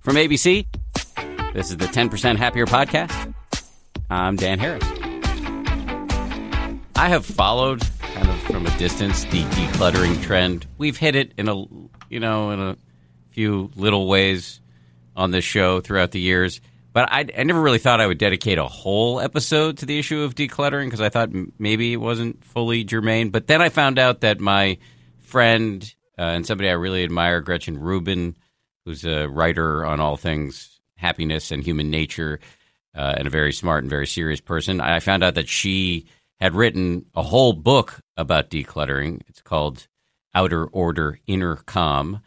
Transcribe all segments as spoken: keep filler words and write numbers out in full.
From A B C, this is the ten percent Happier Podcast. I'm Dan Harris. I have followed, kind of from a distance, the decluttering trend. We've hit it in a, you know, in a few little ways on this show throughout the years. But I, I never really thought I would dedicate a whole episode to the issue of decluttering because I thought m- maybe it wasn't fully germane. But then I found out that my friend uh, and somebody I really admire, Gretchen Rubin, who's a writer on all things happiness and human nature, uh, and a very smart and very serious person. I found out that she had written a whole book about decluttering. It's called Outer Order, Inner Calm.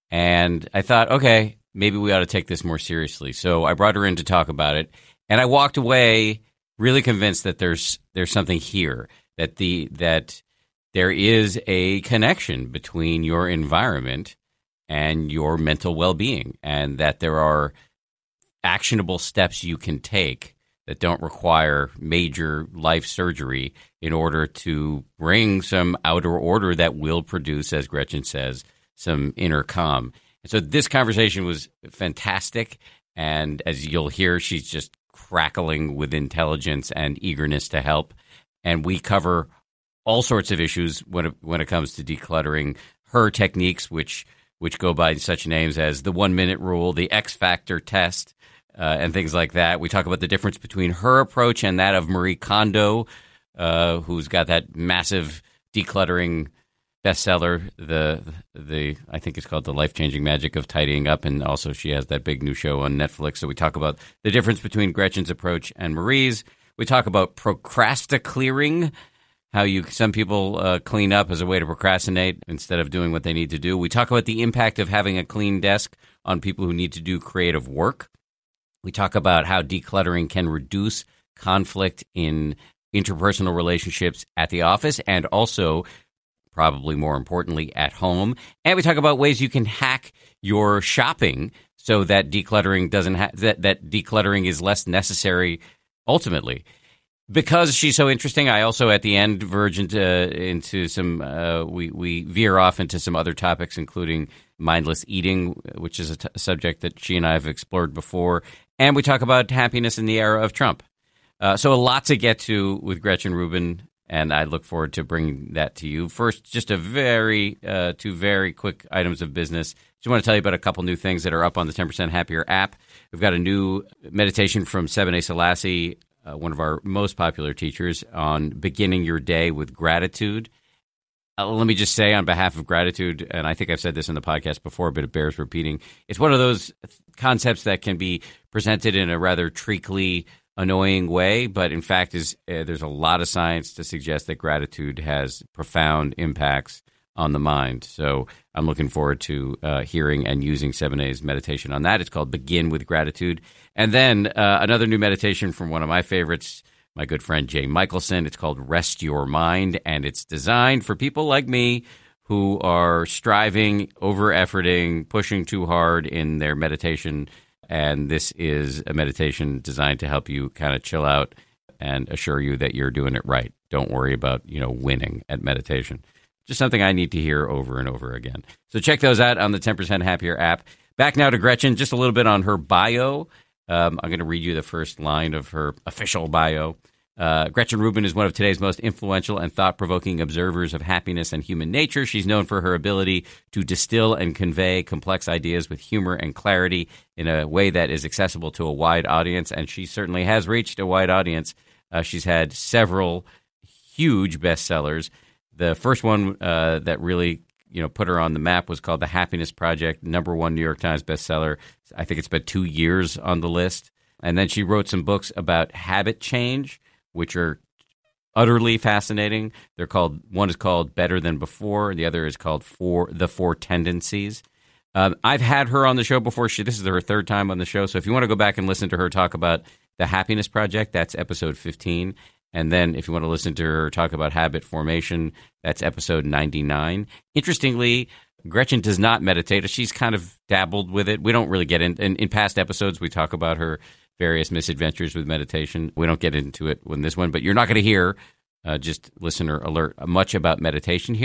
And I thought, okay, maybe we ought to take this more seriously. So I brought her in to talk about it. And I walked away really convinced that there's there's something here, that the that there is a connection between your environment and your mental well-being, and that there are actionable steps you can take that don't require major life surgery in order to bring some outer order that will produce, as Gretchen says, some inner calm. And so this conversation was fantastic, and as you'll hear, she's just crackling with intelligence and eagerness to help. And we cover all sorts of issues when it, when it comes to decluttering, her techniques, which which go by such names as the one-minute rule, the X-Factor test, uh, and things like that. We talk about the difference between her approach and that of Marie Kondo, uh, who's got that massive decluttering bestseller, the the I think it's called The Life-Changing Magic of Tidying Up, and also she has that big new show on Netflix. So we talk about the difference between Gretchen's approach and Marie's. We talk about procrasticlearing, how you some people uh, clean up as a way to procrastinate instead of doing what they need to do. We talk about the impact of having a clean desk on people who need to do creative work. We talk about how decluttering can reduce conflict in interpersonal relationships at the office and also, probably more importantly, at home. And we talk about ways you can hack your shopping so that decluttering doesn't ha- that, that decluttering is less necessary ultimately. Because she's so interesting, I also at the end verge into, into some, uh, we, we veer off into some other topics, including mindless eating, which is a t- subject that she and I have explored before. And we talk about happiness in the era of Trump. Uh, so a lot to get to with Gretchen Rubin, and I look forward to bringing that to you. First, just a very, uh, two very quick items of business. Just want to tell you about a couple new things that are up on the ten percent Happier app. We've got a new meditation from Sebene Selassie, Uh, one of our most popular teachers, on beginning your day with gratitude. Uh, let me just say on behalf of gratitude, and I think I've said this in the podcast before, but it bears repeating, it's one of those concepts that can be presented in a rather treacly, annoying way, but in fact is uh, there's a lot of science to suggest that gratitude has profound impacts on the mind. So I'm looking forward to uh, hearing and using Sebene's meditation on that. It's called Begin with Gratitude. And then uh, another new meditation from one of my favorites, my good friend Jay Michelson. It's called Rest Your Mind, and it's designed for people like me who are striving, over-efforting, pushing too hard in their meditation. And this is a meditation designed to help you kind of chill out and assure you that you're doing it right. Don't worry about, you know, winning at meditation. Just something I need to hear over and over again. So check those out on the ten percent Happier app. Back now to Gretchen, just a little bit on her bio. Um, I'm going to read you the first line of her official bio. Uh, Gretchen Rubin is one of today's most influential and thought-provoking observers of happiness and human nature. She's known for her ability to distill and convey complex ideas with humor and clarity in a way that is accessible to a wide audience, and she certainly has reached a wide audience. Uh, she's had several huge bestsellers. The first one uh, that really, you know, put her on the map was called The Happiness Project, number one New York Times bestseller. I think it's been two years on the list. And then she wrote some books about habit change, which are utterly fascinating. They're called, one is called Better Than Before, the other is called For The Four Tendencies. Um, I've had her on the show before. She this is her third time on the show. So if you want to go back and listen to her talk about The Happiness Project, that's episode fifteen. And then if you want to listen to her talk about habit formation, that's episode ninety-nine. Interestingly, Gretchen does not meditate. She's kind of dabbled with it. We don't really get in. In, in past episodes, we talk about her various misadventures with meditation. We don't get into it in this one, but you're not going to hear, uh, just listener alert, much about meditation here.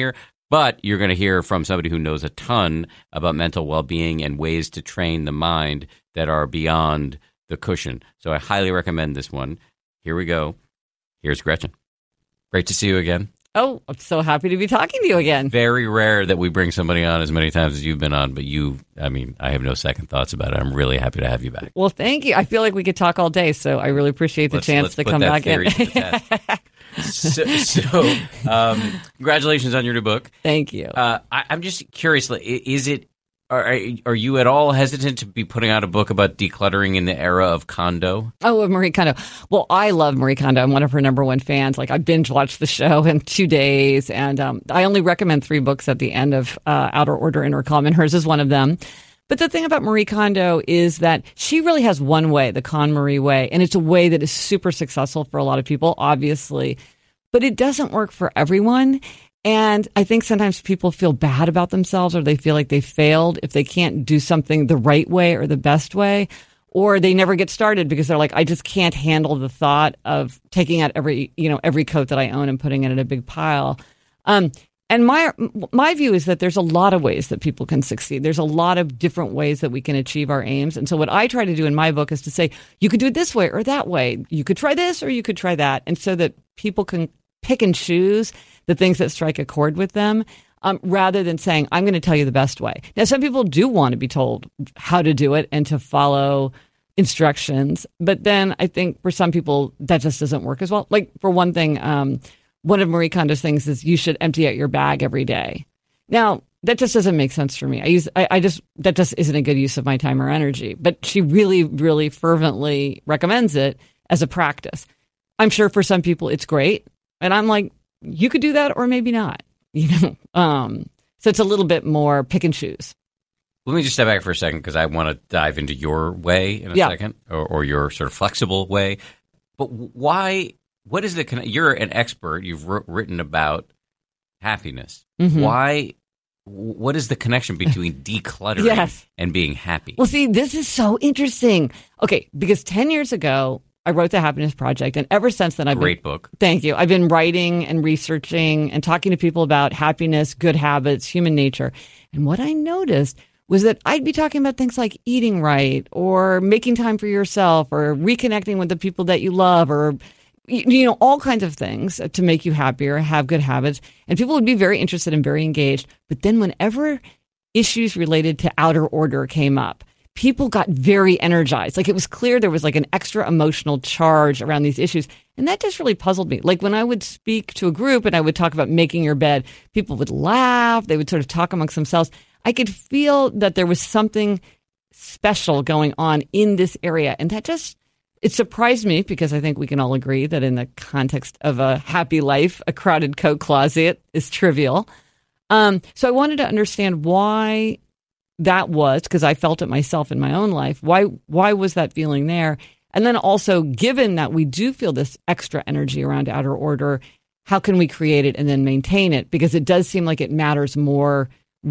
But you're going to hear from somebody who knows a ton about mental well-being and ways to train the mind that are beyond the cushion. So I highly recommend this one. Here we go. Here's Gretchen. Great to see you again. Oh, I'm so happy to be talking to you again. Very rare that we bring somebody on as many times as you've been on, but you, I mean, I have no second thoughts about it. I'm really happy to have you back. Well, thank you. I feel like we could talk all day, so I really appreciate the let's, chance let's to put come that back theory in. to the test. so, so um, congratulations on your new book. Thank you. Uh, I, I'm just curious, like, is it, are, are you at all hesitant to be putting out a book about decluttering in the era of Kondo? Oh, of Marie Kondo. Well, I love Marie Kondo. I'm one of her number one fans. Like, I binge watched the show in two days, and um, I only recommend three books at the end of uh, Outer Order, Inner Calm, and hers is one of them. But the thing about Marie Kondo is that she really has one way, the KonMari way, and it's a way that is super successful for a lot of people, obviously. But it doesn't work for everyone. And I think sometimes people feel bad about themselves, or they feel like they failed if they can't do something the right way or the best way, or they never get started because they're like, I just can't handle the thought of taking out every, you know, every coat that I own and putting it in a big pile. Um, and my my view is that there's a lot of ways that people can succeed. There's a lot of different ways that we can achieve our aims. And so what I try to do in my book is to say, you could do it this way or that way. You could try this or you could try that. And so that people can pick and choose the things that strike a chord with them, um, rather than saying, I'm going to tell you the best way. Now, some people do want to be told how to do it and to follow instructions. But then I think for some people, that just doesn't work as well. Like, for one thing, um, one of Marie Kondo's things is you should empty out your bag every day. Now, that just doesn't make sense for me. I use, I, I just, that just isn't a good use of my time or energy. But she really, really fervently recommends it as a practice. I'm sure for some people it's great. And I'm like, you could do that or maybe not, you know? Um, so it's a little bit more pick and choose. Let me just step back for a second because I want to dive into your way in a yeah. second, or, or your sort of flexible way. But why, what is the, you're an expert, you've written about happiness. Mm-hmm. Why, what is the connection between decluttering yes. and being happy? Well, see, this is so interesting. Okay, because ten years ago, I wrote The Happiness Project, and ever since then, I've Great been, book. Thank you. I've been writing and researching and talking to people about happiness, good habits, human nature. And what I noticed was that I'd be talking about things like eating right, or making time for yourself, or reconnecting with the people that you love, or, you know, all kinds of things to make you happier, have good habits. And people would be very interested and very engaged. But then whenever issues related to outer order came up, people got very energized. Like, it was clear there was like an extra emotional charge around these issues. And that just really puzzled me. Like, when I would speak to a group and I would talk about making your bed, people would laugh. They would sort of talk amongst themselves. I could feel that there was something special going on in this area. And that just, it surprised me, because I think we can all agree that in the context of a happy life, a crowded coat closet is trivial. Um, so I wanted to understand why that was, because I felt it myself in my own life. Why why was that feeling there? And then also, given that we do feel this extra energy around outer order, how can we create it and then maintain it? Because it does seem like it matters more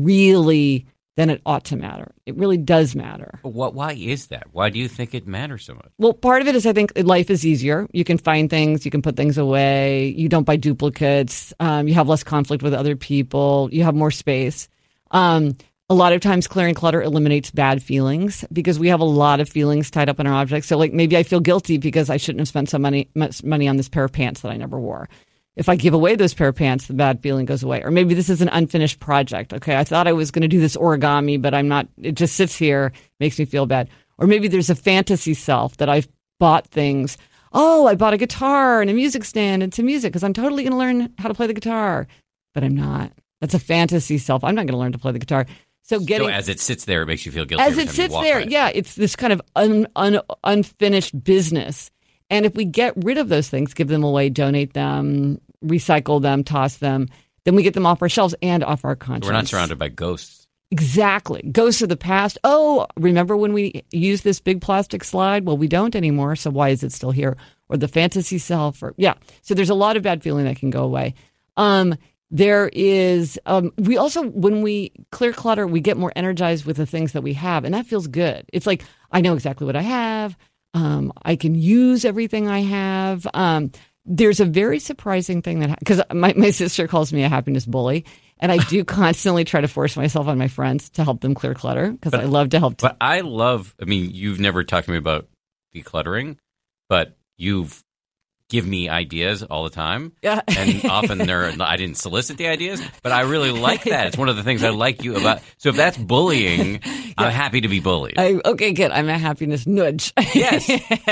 really than it ought to matter. It really does matter. What? Why is that? Why do you think it matters so much? Well, part of it is I think life is easier. You can find things, you can put things away, you don't buy duplicates, um, you have less conflict with other people, you have more space. Um, A lot of times clearing clutter eliminates bad feelings, because we have a lot of feelings tied up in our objects. So, like, maybe I feel guilty because I shouldn't have spent some money much money on this pair of pants that I never wore. If I give away those pair of pants, the bad feeling goes away. Or maybe this is an unfinished project. Okay, I thought I was going to do this origami, but I'm not. It just sits here, makes me feel bad. Or maybe there's a fantasy self that I've bought things. Oh, I bought a guitar and a music stand and some music because I'm totally going to learn how to play the guitar. But I'm not. That's a fantasy self. I'm not going to learn to play the guitar. So getting so as it sits there, it makes you feel guilty. As it sits there, yeah, it's this kind of un, un, unfinished business. And if we get rid of those things, give them away, donate them, recycle them, toss them, then we get them off our shelves and off our conscience. We're not surrounded by ghosts. Exactly. Ghosts of the past. Oh, remember when we used this big plastic slide? Well, we don't anymore, so why is it still here? Or the fantasy self. Or yeah. So there's a lot of bad feeling that can go away. Um, There is, um, we also, when we clear clutter, we get more energized with the things that we have, and that feels good. It's like, I know exactly what I have. Um, I can use everything I have. Um, there's a very surprising thing that, because my, my sister calls me a happiness bully, And I do constantly try to force myself on my friends to help them clear clutter because I love to help. T- but I love, I mean, you've never talked to me about decluttering, but you've give me ideas all the time. Yeah. And often they're, I didn't solicit the ideas, but I really like that. It's one of the things I like you about. So if that's bullying, yeah. I'm happy to be bullied. I, okay, good. I'm a happiness nudge. Yes.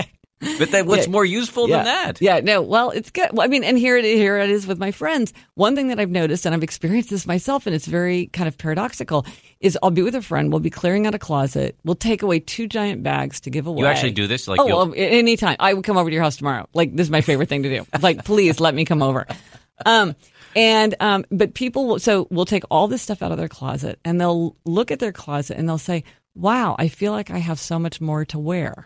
But then what's yeah. more useful yeah. than that? Yeah, no, well, it's good. Well, I mean, and here it, here it is with my friends. One thing that I've noticed, and I've experienced this myself, and it's very kind of paradoxical, is I'll be with a friend, we'll be clearing out a closet, we'll take away two giant bags to give away. You actually do this? Like oh, well, anytime. I would come over to your house tomorrow. Like, this is my favorite thing to do. Like, please let me come over. Um, and, um, but people will, so we'll take all this stuff out of their closet, and they'll look at their closet, and they'll say, wow, I feel like I have so much more to wear.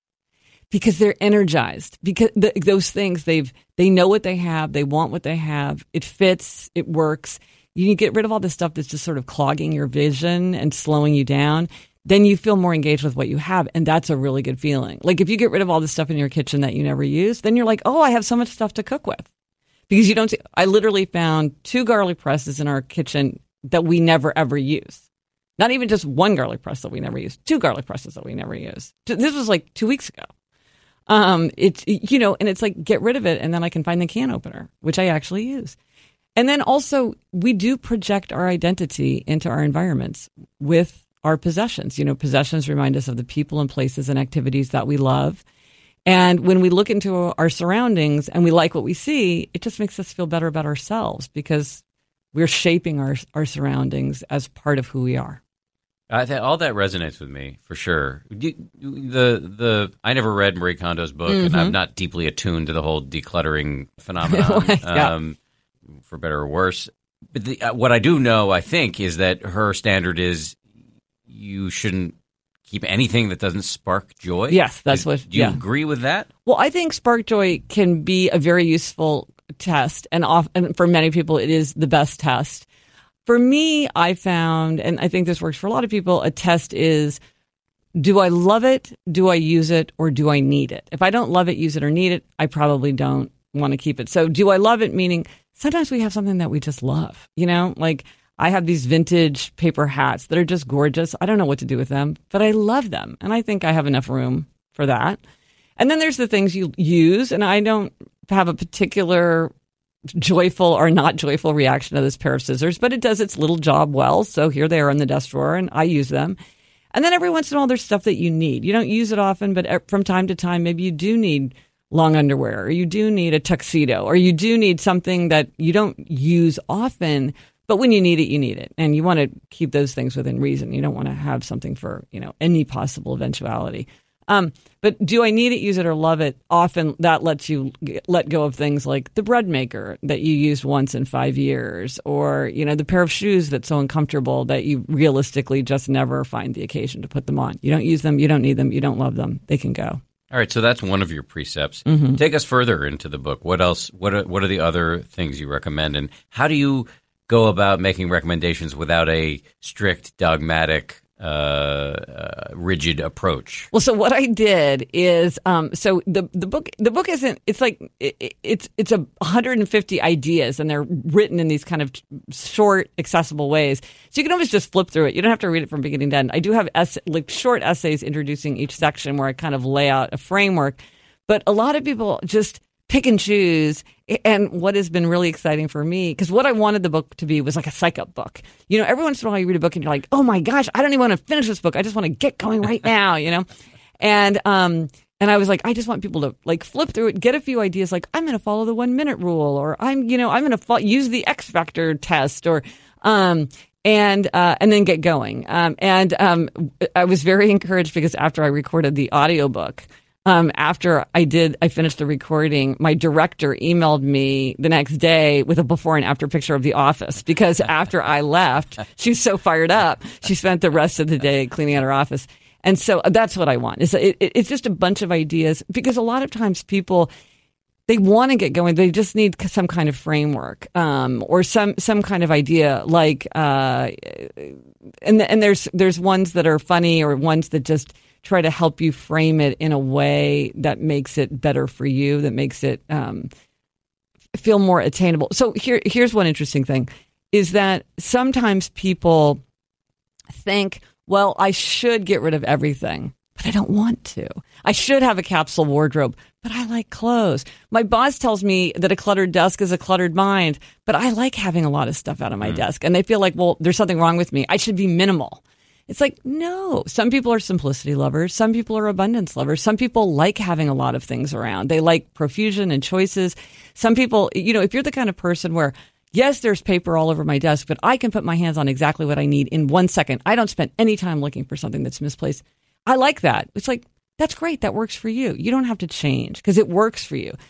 Because they're energized, because the, those things they've they know what they have, they want what they have, it fits, it works. You get rid of all this stuff that's just sort of clogging your vision and slowing you down. Then you feel more engaged with what you have, and that's a really good feeling. Like if you get rid of all the stuff in your kitchen that you never use, then you're like, oh, I have so much stuff to cook with. Because you don't see. I literally found two garlic presses in our kitchen that we never ever use. Not even just one garlic press that we never use, two garlic presses that we never use. This was like two weeks ago. Um, it's, you know, and it's like, get rid of it. And then I can find the can opener, which I actually use. And then also we do project our identity into our environments with our possessions. You know, possessions remind us of the people and places and activities that we love. And when we look into our surroundings and we like what we see, it just makes us feel better about ourselves because we're shaping our, our surroundings as part of who we are. I think all that resonates with me for sure. You, the the I never read Marie Kondo's book, mm-hmm. and I'm not deeply attuned to the whole decluttering phenomenon, yeah. um, for better or worse. But the, uh, what I do know, I think, is that her standard is you shouldn't keep anything that doesn't spark joy. Yes, that's is, what. Do you yeah. agree with that? Well, I think spark joy can be a very useful test, and, off, and for many people, it is the best test. For me, I found, and I think this works for a lot of people, a test is, do I love it, do I use it, or do I need it? If I don't love it, use it, or need it, I probably don't want to keep it. So do I love it, meaning sometimes we have something that we just love, you know? Like I have these vintage paper hats that are just gorgeous. I don't know what to do with them, but I love them. And I think I have enough room for that. And then there's the things you use, and I don't have a particular joyful or not joyful reaction to this pair of scissors, but it does its little job well. So here they are in the desk drawer and I use them. And then every once in a while, there's stuff that you need. You don't use it often, but from time to time, maybe you do need long underwear or you do need a tuxedo or you do need something that you don't use often, but when you need it, you need it. And you want to keep those things within reason. You don't want to have something for, you know, any possible eventuality. Um, but do I need it, use it, or love it? Often that lets you get, let go of things like the bread maker that you used once in five years, or you know the pair of shoes that's so uncomfortable that you realistically just never find the occasion to put them on. You don't use them, you don't need them, you don't love them. They can go. All right, so that's one of your precepts. Mm-hmm. Take us further into the book. What else? What are, what are the other things you recommend, and how do you go about making recommendations without a strict, dogmatic, uh, uh, rigid approach? Well, so what I did is, um, so the the book the book isn't. It's like it, it's it's a one hundred fifty ideas, and they're written in these kind of short, accessible ways. So you can always just flip through it. You don't have to read it from beginning to end. I do have ess- like short essays introducing each section where I kind of lay out a framework. But a lot of people just pick and choose. And what has been really exciting for me, because what I wanted the book to be was like a psych-up book. You know, every once in a while you read a book and you're like, oh my gosh, I don't even want to finish this book. I just want to get going right now, you know? And um, and I was like, I just want people to like flip through it, get a few ideas like, I'm going to follow the one minute rule, or I'm, you know, I'm going to fo- use the X Factor test, or um, and uh, and then get going. Um, and um, I was very encouraged because after I recorded the audiobook, Um, after I did, I finished the recording, my director emailed me the next day with a before and after picture of The Office, because after I left, she was so fired up. She spent the rest of the day cleaning out her office. And so that's what I want. It's, it, it's just a bunch of ideas, because a lot of times people, they want to get going. They just need some kind of framework, um, or some, some kind of idea, like, uh, and, and there's, there's ones that are funny, or ones that just try to help you frame it in a way that makes it better for you, that makes it um, feel more attainable. So here, here's one interesting thing. is that sometimes people think, well, I should get rid of everything, but I don't want to. I should have a capsule wardrobe, but I like clothes. My boss tells me that a cluttered desk is a cluttered mind, but I like having a lot of stuff out of my mm. desk. And they feel like, well, there's something wrong with me. I should be minimal. It's like, no. Some people are simplicity lovers. Some people are abundance lovers. Some people like having a lot of things around. They like profusion and choices. Some people, you know, if you're the kind of person where, yes, there's paper all over my desk, but I can put my hands on exactly what I need in one second. I don't spend any time looking for something that's misplaced. I like that. It's like, that's great. That works for you. You don't have to change because it works for you.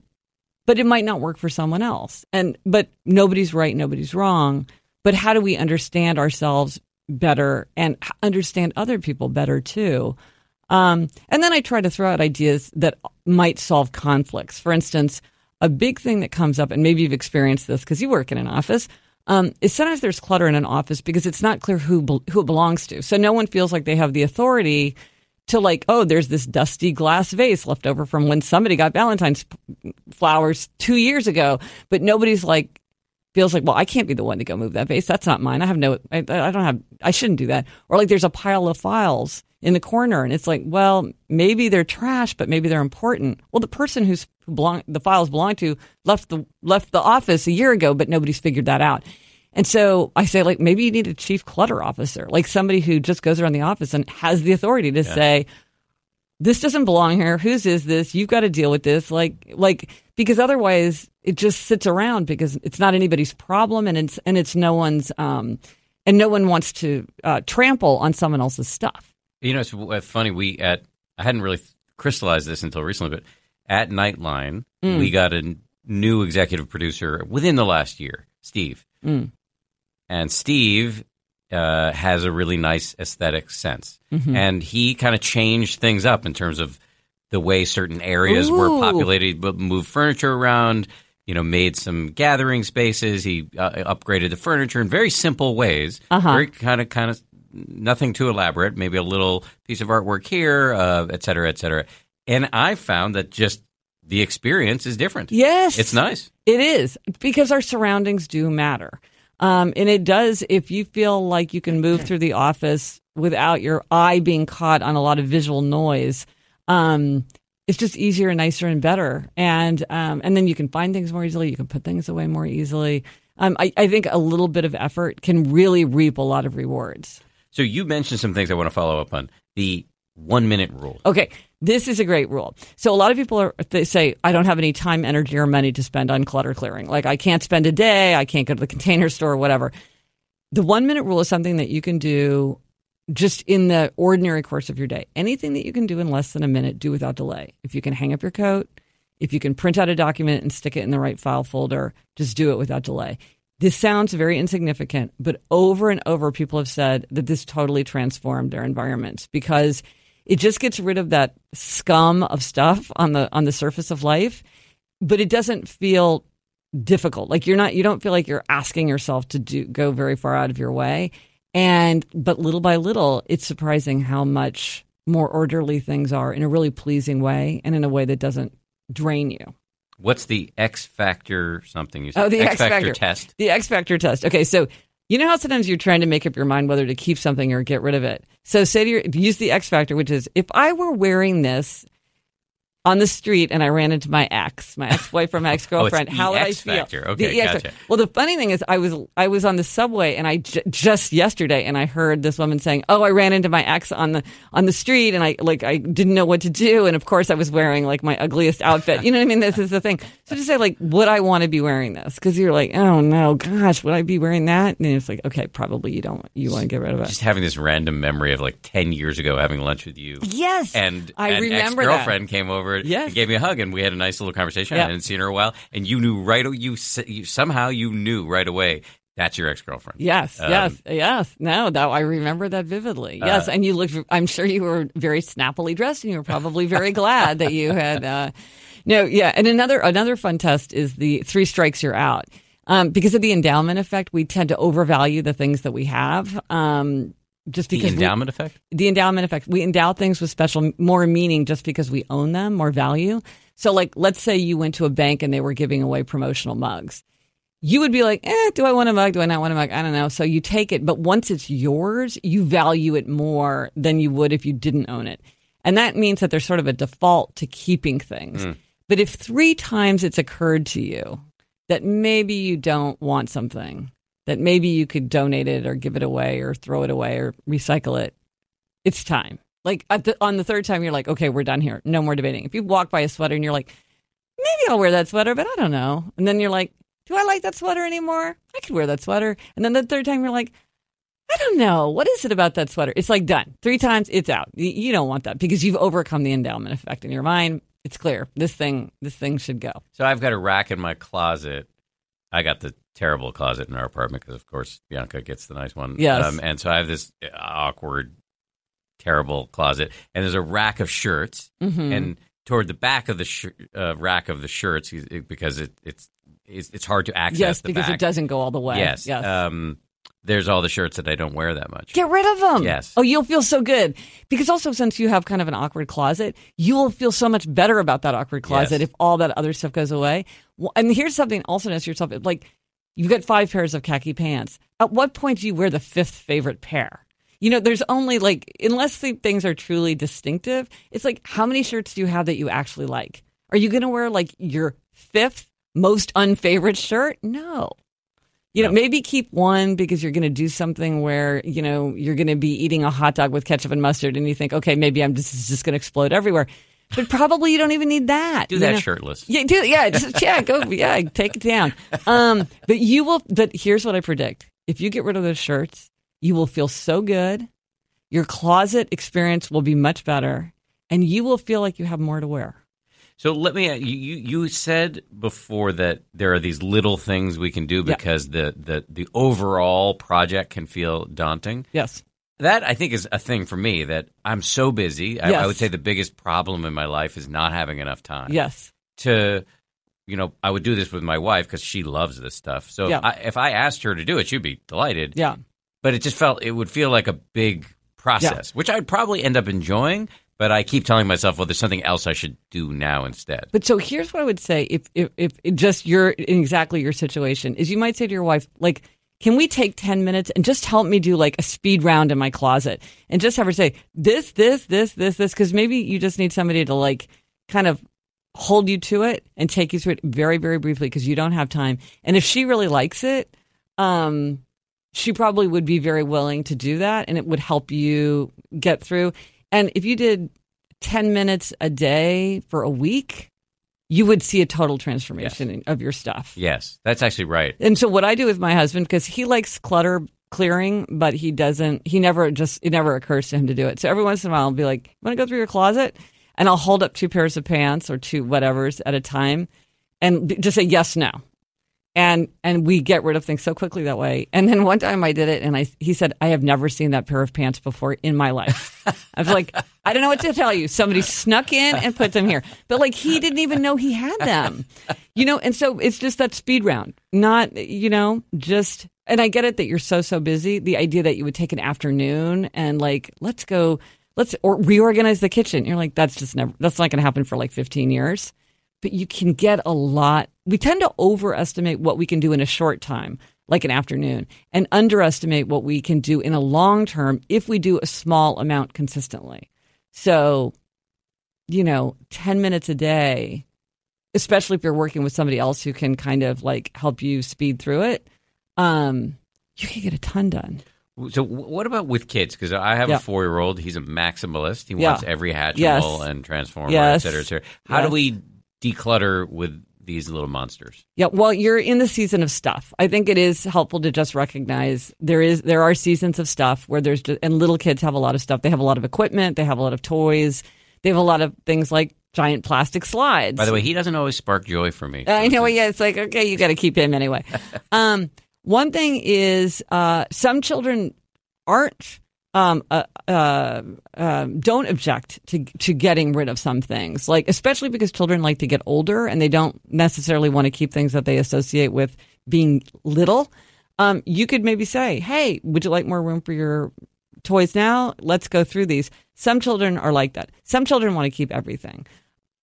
But it might not work for someone else. And but nobody's right, nobody's wrong. But how do we understand ourselves better and understand other people better too? Um, and then I try to throw out ideas that might solve conflicts. For instance, a big thing that comes up, and maybe you've experienced this because you work in an office, um, is sometimes there's clutter in an office because it's not clear who be- who it belongs to. So no one feels like they have the authority to, like, oh, there's this dusty glass vase left over from when somebody got Valentine's flowers two years ago, but nobody's like, feels like, well, I can't be the one to go move that vase. That's not mine. I have no, I, I don't have, I shouldn't do that. Or like there's a pile of files in the corner and it's like, well, maybe they're trash, but maybe they're important. Well, the person who's who belong, the files belong to left the, left the office a year ago, but nobody's figured that out. And so I say, like, maybe you need a chief clutter officer, like somebody who just goes around the office and has the authority to yeah. say, this doesn't belong here. Whose is this? You've got to deal with this. Like, like, because otherwise it just sits around because it's not anybody's problem and it's, and it's no one's, um, and no one wants to uh, trample on someone else's stuff. You know, it's funny. We at, I hadn't really crystallized this until recently, but at Nightline, mm. we got a new executive producer within the last year, Steve. Mm. And Steve uh, has a really nice aesthetic sense. Mm-hmm. And he kind of changed things up in terms of the way certain areas Ooh. were populated, but moved furniture around, you know, made some gathering spaces. He uh, upgraded the furniture in very simple ways, uh-huh. very kind of, kind of nothing too elaborate, maybe a little piece of artwork here, uh, et cetera, et cetera. And I found that just the experience is different. Yes. It's nice. It is, because our surroundings do matter. Um, and it does, if you feel like you can move through the office without your eye being caught on a lot of visual noise, um, it's just easier and nicer and better. And um, and then you can find things more easily. You can put things away more easily. Um, I, I think a little bit of effort can really reap a lot of rewards. So you mentioned some things I want to follow up on. The one minute rule. Okay. This is a great rule. So a lot of people are, they say, I don't have any time, energy, or money to spend on clutter clearing. Like, I can't spend a day. I can't go to the Container Store or whatever. The one minute rule is something that you can do just in the ordinary course of your day. Anything that you can do in less than a minute, do without delay. If you can hang up your coat, if you can print out a document and stick it in the right file folder, just do it without delay. This sounds very insignificant, but over and over people have said that this totally transformed their environments because it just gets rid of that scum of stuff on the on the surface of life, but it doesn't feel difficult. Like you're not, you don't feel like you're asking yourself to do go very far out of your way. And but little by little, it's surprising how much more orderly things are in a really pleasing way and in a way that doesn't drain you. What's the X factor something you said? Oh, the X, X factor, factor test. The X factor test. Okay, so you know how sometimes you're trying to make up your mind whether to keep something or get rid of it. So say to your, use the X factor, which is, if I were wearing this on the street and I ran into my ex, my ex-boyfriend, my ex-girlfriend, oh, how would X I feel? Factor. Okay, the X gotcha. Factor. Well, the funny thing is, I was I was on the subway and I j- just yesterday, and I heard this woman saying, "Oh, I ran into my ex on the on the street, and I like I didn't know what to do, and of course I was wearing like my ugliest outfit." You know what I mean? This is the thing. So to say, like, would I want to be wearing this? Because you're like, oh no, gosh, would I be wearing that? And it's like, okay, probably you don't. You want to get rid of it. Just having this random memory of like ten years ago having lunch with you. Yes, and I an remember ex-girlfriend that. came over yes. and gave me a hug. And we had a nice little conversation. Yep. I hadn't seen her in a while, and you knew right. You, you somehow you knew right away that's your ex-girlfriend. Yes, um, yes, yes. No, that I remember that vividly. Yes, uh, and you looked. I'm sure you were very snappily dressed, and you were probably very glad that you had. Uh, no, yeah. And another another fun test is the three strikes you're out. Um, because of the endowment effect, we tend to overvalue the things that we have. Um, Just because the endowment we, effect? The endowment effect. We endow things with special, more meaning just because we own them, more value. So, like, let's say you went to a bank and they were giving away promotional mugs. you would be like, eh, do I want a mug? Do I not want a mug? I don't know. So you take it. But once it's yours, you value it more than you would if you didn't own it. And that means that there's sort of a default to keeping things. Mm. But if three times it's occurred to you that maybe you don't want something, that maybe you could donate it or give it away or throw it away or recycle it, it's time. Like at the, on the third time, you're like, okay, we're done here. No more debating. If you walk by a sweater and you're like, maybe I'll wear that sweater, but I don't know. And then you're like, do I like that sweater anymore? I could wear that sweater. And then the third time you're like, I don't know. What is it about that sweater? It's like done. Three times, it's out. You don't want that because you've overcome the endowment effect in your mind. It's clear. This thing, this thing should go. So I've got a rack in my closet. I got the terrible closet in our apartment because, of course, Bianca gets the nice one. Yes. Um, and so I have this awkward, terrible closet. And there's a rack of shirts. Mm-hmm. And toward the back of the sh- uh, rack of the shirts, because it, it's It's, it's hard to access. Yes, the because back. it doesn't go all the way. Yes. yes. Um, there's all the shirts that I don't wear that much. Get rid of them. Yes. Oh, you'll feel so good. Because also, since you have kind of an awkward closet, you will feel so much better about that awkward closet yes. if all that other stuff goes away. Well, and here's something also to ask yourself, like, you've got five pairs of khaki pants. At what point do you wear the fifth favorite pair? You know, there's only like, unless the things are truly distinctive, it's like, how many shirts do you have that you actually like? Are you going to wear like your fifth most unfavorite shirt? No. You know, no. Maybe keep one because you're going to do something where, you know, you're going to be eating a hot dog with ketchup and mustard and you think, okay, maybe I'm just, it's just going to explode everywhere. But probably you don't even need that. Do that know? shirtless. Yeah, do yeah, just, yeah, go, yeah, take it down. Um, but you will, but here's what I predict. If you get rid of those shirts, you will feel so good. Your closet experience will be much better and you will feel like you have more to wear. So let me. You you said before that there are these little things we can do because yeah. the, the the overall project can feel daunting. Yes, that I think is a thing for me. That I'm so busy. I, yes. I would say the biggest problem in my life is not having enough time. Yes. To, you know, I would do this with my wife because she loves this stuff. So yeah. if, I, if I asked her to do it, she'd be delighted. Yeah. But it just felt it would feel like a big process, yeah. which I'd probably end up enjoying. But I keep telling myself, well, there's something else I should do now instead. But so here's what I would say if, if, if just your in exactly your situation is you might say to your wife, like, can we take ten minutes and just help me do like a speed round in my closet and just have her say this, this, this, this, this, because maybe you just need somebody to like kind of hold you to it and take you through it very, very briefly because you don't have time. And if she really likes it, um, she probably would be very willing to do that and it would help you get through. And if you did ten minutes a day for a week, you would see a total transformation yes. of your stuff. Yes, that's actually right. And so what I do with my husband, because he likes clutter clearing, but he doesn't, he never just, it never occurs to him to do it. So every once in a while, I'll be like, you want to go through your closet? And I'll hold up two pairs of pants or two whatevers at a time and just say yes, no. And and we get rid of things so quickly that way. And then one time I did it, and I he said, I have never seen that pair of pants before in my life. I was like, I don't know what to tell you. Somebody snuck in and put them here. But, like, he didn't even know he had them. You know, and so it's just that speed round. Not, you know, just, and I get it that you're so, so busy. The idea that you would take an afternoon and, like, let's go, let's or reorganize the kitchen. You're like, that's just never, that's not going to happen for, like, fifteen years. But you can get a lot. We tend to overestimate what we can do in a short time, like an afternoon, and underestimate what we can do in a long term if we do a small amount consistently. So, you know, ten minutes a day, especially if you're working with somebody else who can kind of like help you speed through it, um, you can get a ton done. So what about with kids? Because I have yeah. a four-year-old. He's a maximalist. He yeah. wants every Hatchimal yes. and Transformer, yes. et cetera, et cetera. How yes. do we declutter with these little monsters? Yeah, well, you're in the season of stuff. I think it is helpful to just recognize there is there are seasons of stuff where there's just, and little kids have a lot of stuff. They have a lot of equipment. They have a lot of toys. They have a lot of things like giant plastic slides. By the way, he doesn't always spark joy for me. I know. Yeah, it's like, okay, you got to keep him anyway. um, one thing is uh, some children aren't. Um, uh, uh, uh, don't object to to getting rid of some things, like especially because children like to get older and they don't necessarily want to keep things that they associate with being little. Um, you could maybe say, "Hey, would you like more room for your toys now? Let's go through these." Some children are like that. Some children want to keep everything.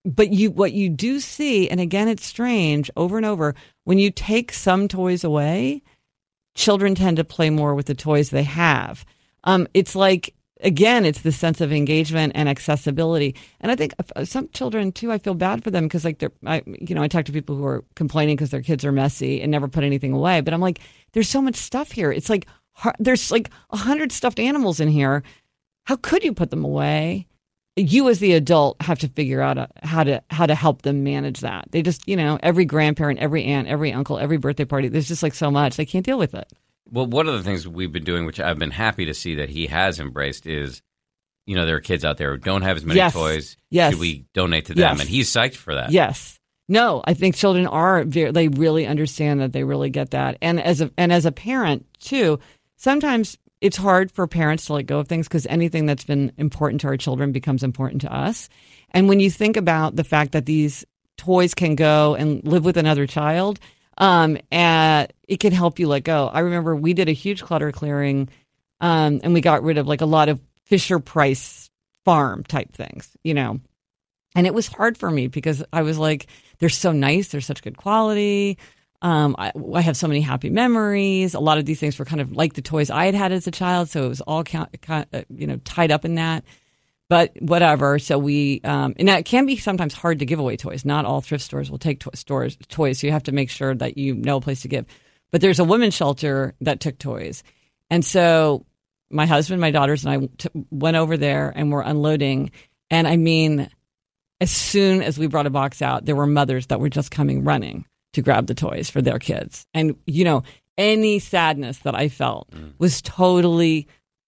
but you, what you do see, and again, it's strange over and over, when you take some toys away, children tend to play more with the toys they have. Um, it's like, again, it's the sense of engagement and accessibility. And I think some children too, I feel bad for them because like they're, I, you know, I talk to people who are complaining because their kids are messy and never put anything away. But I'm like, there's so much stuff here. It's like, there's like a hundred stuffed animals in here. How could you put them away? You as the adult have to figure out a, how to how to help them manage that. They just, you know, every grandparent, every aunt, every uncle, every birthday party, there's just like so much. They can't deal with it. Well, one of the things we've been doing, which I've been happy to see that he has embraced, is, you know, there are kids out there who don't have as many yes. toys. Yes. Should we donate to them? Yes. And he's psyched for that. Yes. No, I think children are very, they really understand that, they really get that. And as a and as a parent too, sometimes it's hard for parents to let go of things because anything that's been important to our children becomes important to us. And when you think about the fact that these toys can go and live with another child, um, and it can help you let go. I remember we did a huge clutter clearing, um, and we got rid of like a lot of Fisher-Price farm type things, you know. And it was hard for me because I was like, they're so nice, they're such good quality. Um, I, I have so many happy memories. A lot of these things were kind of like the toys I had had as a child, so it was all count, count, uh, you know, tied up in that. But whatever. So we, um, and it can be sometimes hard to give away toys. Not all thrift stores will take to- stores toys, so you have to make sure that you know a place to give. But there's a women's shelter that took toys, and so my husband, my daughters, and I t- went over there and we're unloading. And I mean, as soon as we brought a box out, there were mothers that were just coming running to grab the toys for their kids. And, you know, any sadness that I felt mm. was totally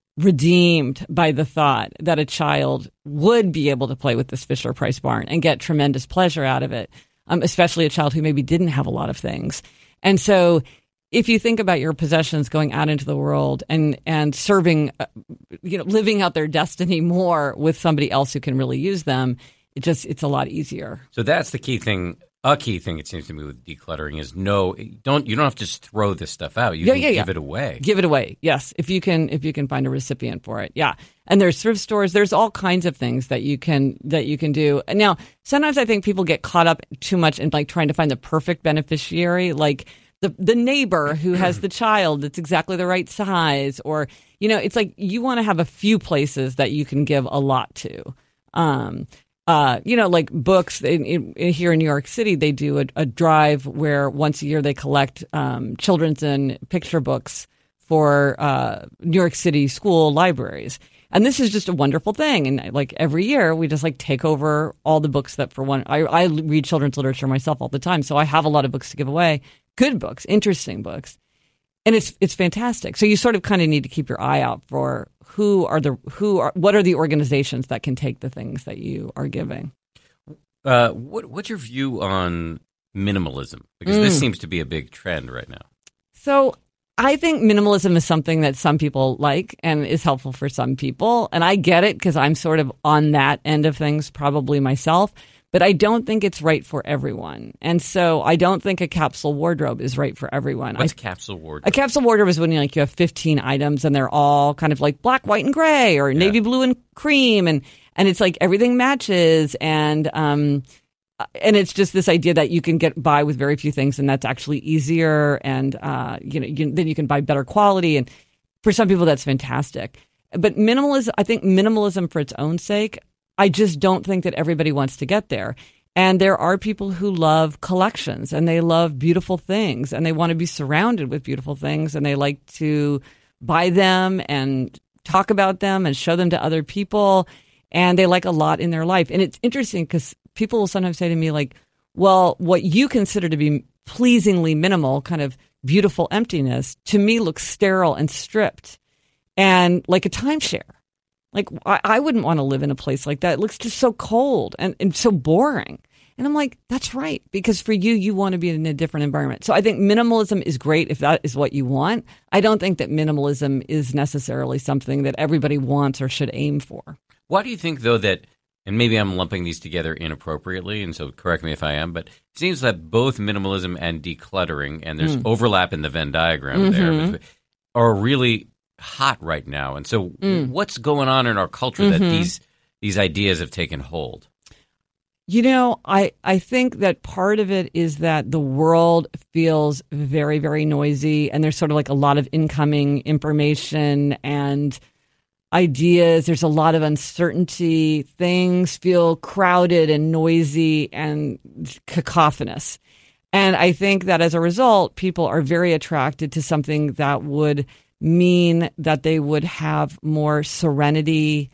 redeemed by the thought that a child would be able to play with this Fisher-Price barn and get tremendous pleasure out of it, um, especially a child who maybe didn't have a lot of things. And so if you think about your possessions going out into the world and, and serving, uh, you know, living out their destiny more with somebody else who can really use them, it just, it's a lot easier. So that's the key thing. A key thing, it seems to me, with decluttering is no, don't you don't have to just throw this stuff out. You yeah, can yeah, give yeah. it away. Give it away, yes. If you can, if you can find a recipient for it, yeah. And there's thrift stores. There's all kinds of things that you can that you can do. Now, sometimes I think people get caught up too much in like trying to find the perfect beneficiary, like the the neighbor who has the child that's exactly the right size, or you know, it's like you want to have a few places that you can give a lot to. Um, Uh, you know, like books in, in, here in New York City, they do a, a drive where once a year they collect um, children's and picture books for uh, New York City school libraries. And this is just a wonderful thing. And like every year, we just like take over all the books that for one, I, I read children's literature myself all the time. So I have a lot of books to give away, good books, interesting books. And it's it's fantastic. So you sort of kind of need to keep your eye out for who are the who are what are the organizations that can take the things that you are giving. Uh, what what's your view on minimalism? Because mm. this seems to be a big trend right now. So I think minimalism is something that some people like and is helpful for some people, and I get it because I'm sort of on that end of things probably myself. But I don't think it's right for everyone. And so I don't think a capsule wardrobe is right for everyone. What's I, a capsule wardrobe? A capsule wardrobe is when you, like, you have fifteen items and they're all kind of like black, white, and gray or navy yeah. blue and cream. And, and it's like everything matches. And um, and it's just this idea that you can get by with very few things and that's actually easier. And, uh, you know, you, then you can buy better quality. And for some people, that's fantastic. But minimalism, I think minimalism for its own sake, I just don't think that everybody wants to get there. And there are people who love collections and they love beautiful things and they want to be surrounded with beautiful things and they like to buy them and talk about them and show them to other people. And they like a lot in their life. And it's interesting because people will sometimes say to me like, well, what you consider to be pleasingly minimal, kind of beautiful emptiness, to me looks sterile and stripped and like a timeshare. Like, I, I wouldn't want to live in a place like that. It looks just so cold and, and so boring. And I'm like, that's right. Because for you, you want to be in a different environment. So I think minimalism is great if that is what you want. I don't think that minimalism is necessarily something that everybody wants or should aim for. Why do you think, though, that, and maybe I'm lumping these together inappropriately, and so correct me if I am, but it seems that both minimalism and decluttering, and there's mm. overlap in the Venn diagram mm-hmm. there, are really hot right now. And so mm. what's going on in our culture mm-hmm. that these these ideas have taken hold? You know, I, I think that part of it is that the world feels very, very noisy, and there's sort of like a lot of incoming information and ideas. There's a lot of uncertainty. Things feel crowded and noisy and cacophonous. And I think that as a result, people are very attracted to something that would mean that they would have more serenity,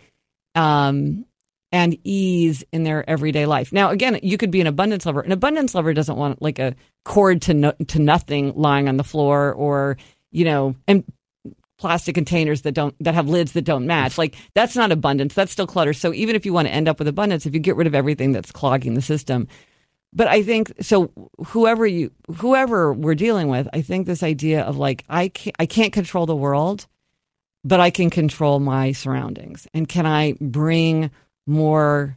um, and ease in their everyday life. Now, again, you could be an abundance lover. An abundance lover doesn't want like a cord to no, to nothing lying on the floor, or, you know, and plastic containers that don't that have lids that don't match. Like, that's not abundance. That's still clutter. So even if you want to end up with abundance, if you get rid of everything that's clogging the system. But I think so. Whoever you, whoever we're dealing with, I think this idea of like I can't, I can't control the world, but I can control my surroundings, and can I bring more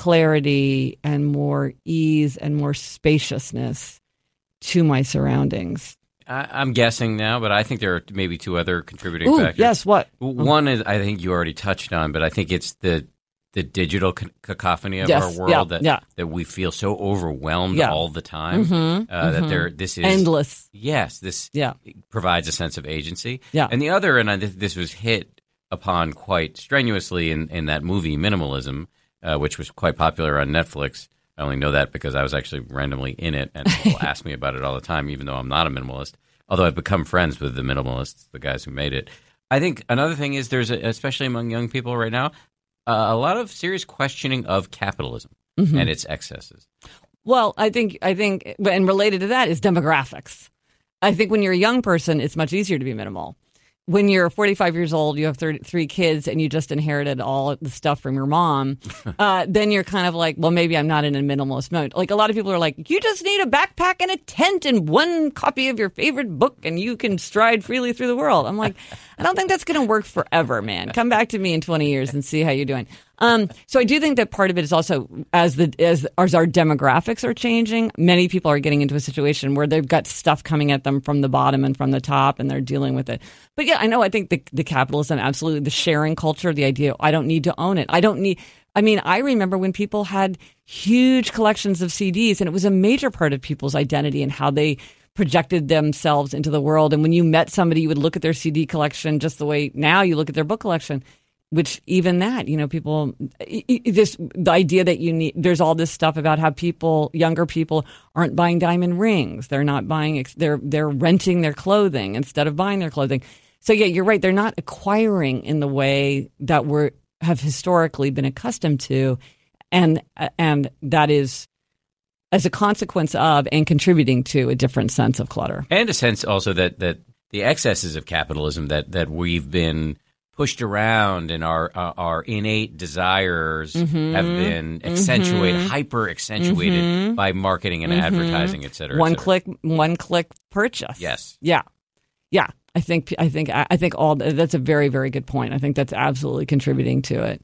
clarity and more ease and more spaciousness to my surroundings. I, I'm guessing now, but I think there are maybe two other contributing Ooh, factors. yes, what? One is, I think you already touched on, but I think it's the the digital cacophony of yes, our world yeah, that yeah. that we feel so overwhelmed yeah. all the time. Mm-hmm, uh, mm-hmm. That there, this is endless. Yes, this yeah. provides a sense of agency. Yeah. And the other, and I, this was hit upon quite strenuously in, in that movie Minimalism, uh, which was quite popular on Netflix. I only know that because I was actually randomly in it, and people ask me about it all the time, even though I'm not a minimalist. Although I've become friends with the minimalists, the guys who made it. I think another thing is there's, a, especially among young people right now, uh, a lot of serious questioning of capitalism mm-hmm. and its excesses. Well, I think, I think, and related to that is demographics. I think when you're a young person, it's much easier to be minimal. When you're forty-five years old, you have thirty, three kids, and you just inherited all the stuff from your mom, uh, then you're kind of like, well, maybe I'm not in a minimalist mode. Like, a lot of people are like, you just need a backpack and a tent and one copy of your favorite book, and you can stride freely through the world. I'm like, I don't think that's going to work forever, man. Come back to me in twenty years and see how you're doing. Um, so I do think that part of it is also as the as, as our demographics are changing, many people are getting into a situation where they've got stuff coming at them from the bottom and from the top, and they're dealing with it. But yeah, I know. I think the the capitalism, absolutely, the sharing culture, the idea I don't need to own it. I don't need. I mean, I remember when people had huge collections of C Ds, and it was a major part of people's identity and how they projected themselves into the world. And when you met somebody, you would look at their C D collection just the way now you look at their book collection. Which even that, you know, people, this, the idea that you need, there's all this stuff about how people, younger people aren't buying diamond rings. They're not buying, they're, they're renting their clothing instead of buying their clothing. So yeah, you're right. They're not acquiring in the way that we're, have historically been accustomed to. And, and that is as a consequence of and contributing to a different sense of clutter. And a sense also that, that the excesses of capitalism that, that we've been pushed around, and our uh, our innate desires mm-hmm. have been accentuated, mm-hmm. hyper accentuated mm-hmm. by marketing and mm-hmm. advertising, et cetera. One et cetera. click, one click purchase. Yes. Yeah. Yeah. I think I think I think all that's a very, very good point. I think that's absolutely contributing to it.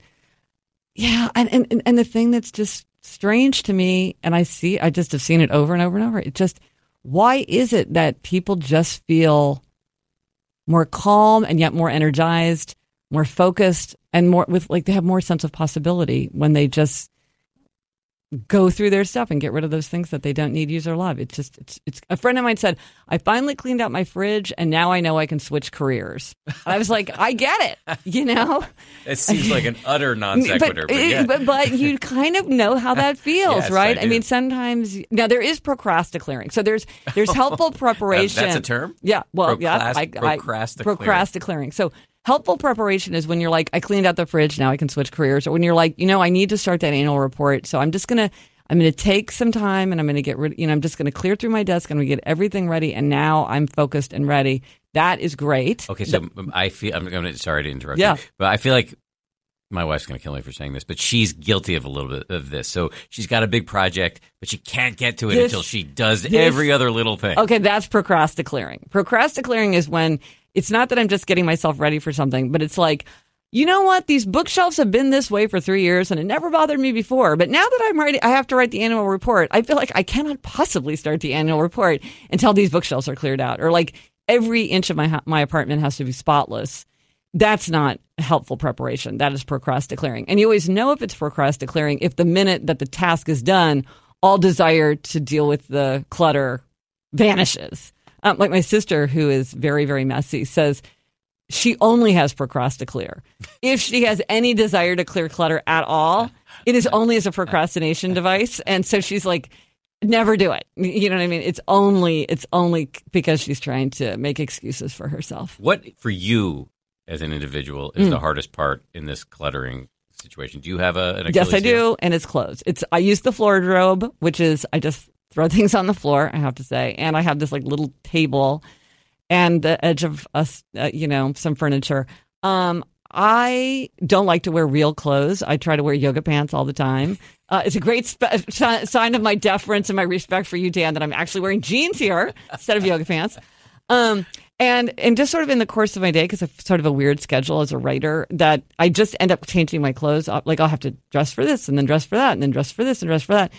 Yeah, and and and the thing that's just strange to me, and I see, I just have seen it over and over and over. It just, why is it that people just feel more calm and yet more energized, more focused, and more with like they have more sense of possibility when they just go through their stuff and get rid of those things that they don't need, use, or love? It's just, it's, it's, a friend of mine said, I finally cleaned out my fridge and now I know I can switch careers. I was like, I get it, you know? It seems like an utter non sequitur. But, but, yeah. but, but you kind of know how that feels, yes, right? I, I mean, sometimes, now there is procrasticlearing. So there's there's helpful preparation. That's a term? Yeah, well, Procrast- yeah. I, procrasticlearing. Procrasticlearing. So helpful preparation is when you're like, I cleaned out the fridge, now I can switch careers. Or when you're like, you know, I need to start that annual report, so I'm just going to, I'm going to take some time and I'm going to get rid, you know, I'm just going to clear through my desk and we get everything ready. And now I'm focused and ready. That is great. Okay. So the, I feel, I'm going to, sorry to interrupt yeah. you, but I feel like my wife's going to kill me for saying this, but she's guilty of a little bit of this. So she's got a big project, but she can't get to it this, until she does this, every other little thing. Okay. That's procrasticlearing. Procrasticlearing is when it's not that I'm just getting myself ready for something, but it's like, you know what? These bookshelves have been this way for three years and it never bothered me before. But now that I'm writing, I have to write the annual report. I feel like I cannot possibly start the annual report until these bookshelves are cleared out. Or like every inch of my my apartment has to be spotless. that's not helpful preparation. That is procrastinating. And you always know if it's procrastinating if the minute that the task is done, all desire to deal with the clutter vanishes. Um, like my sister, who is very, very messy, says she only has procrasticlear. If she has any desire to clear clutter at all, it is only as a procrastination device. And so she's like, never do it. You know what I mean? It's only it's only because she's trying to make excuses for herself. What, for you as an individual, is Mm. the hardest part in this cluttering situation? Do you have a, an Achilles Yes, I do, heel? and it's clothes. It's I use the floor drobe, which is I just throw things on the floor, I have to say, and I have this like little table and the edge of us, uh, you know, some furniture. Um, I don't like to wear real clothes. I try to wear yoga pants all the time. Uh, it's a great spe- si- sign of my deference and my respect for you, Dan, that I'm actually wearing jeans here instead of yoga pants. Um, and and just sort of in the course of my day, because I've sort of a weird schedule as a writer, that I just end up changing my clothes. Like I'll have to dress for this and then dress for that and then dress for this and dress for that.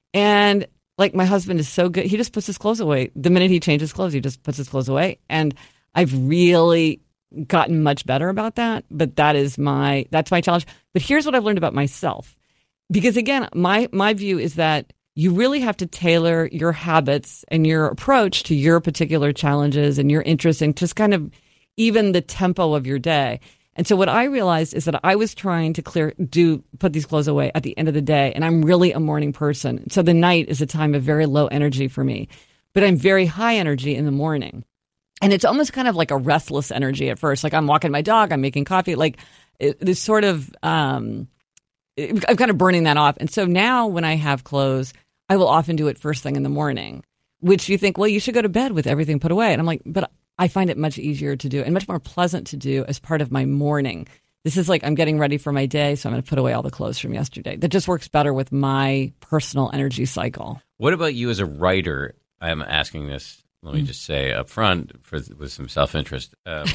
And like my husband is so good. He just puts his clothes away. The minute he changes clothes, he just puts his clothes away. And I've really gotten much better about that. But that is my, that's my challenge. But here's what I've learned about myself. Because again, my, my view is that you really have to tailor your habits and your approach to your particular challenges and your interests and just kind of even the tempo of your day. And so what I realized is that I was trying to clear, do, put these clothes away at the end of the day. And I'm really a morning person. So the night is a time of very low energy for me, but I'm very high energy in the morning. And it's almost kind of like a restless energy at first. Like I'm walking my dog, I'm making coffee, like it, this sort of, um, it, I'm kind of burning that off. And so now when I have clothes, I will often do it first thing in the morning, which you think, well, you should go to bed with everything put away. And I'm like, but I find it much easier to do and much more pleasant to do as part of my morning. This is like I'm getting ready for my day, so I'm going to put away all the clothes from yesterday. That just works better with my personal energy cycle. What about you as a writer? I'm asking this, let me just say up front, for, with some self-interest. Um,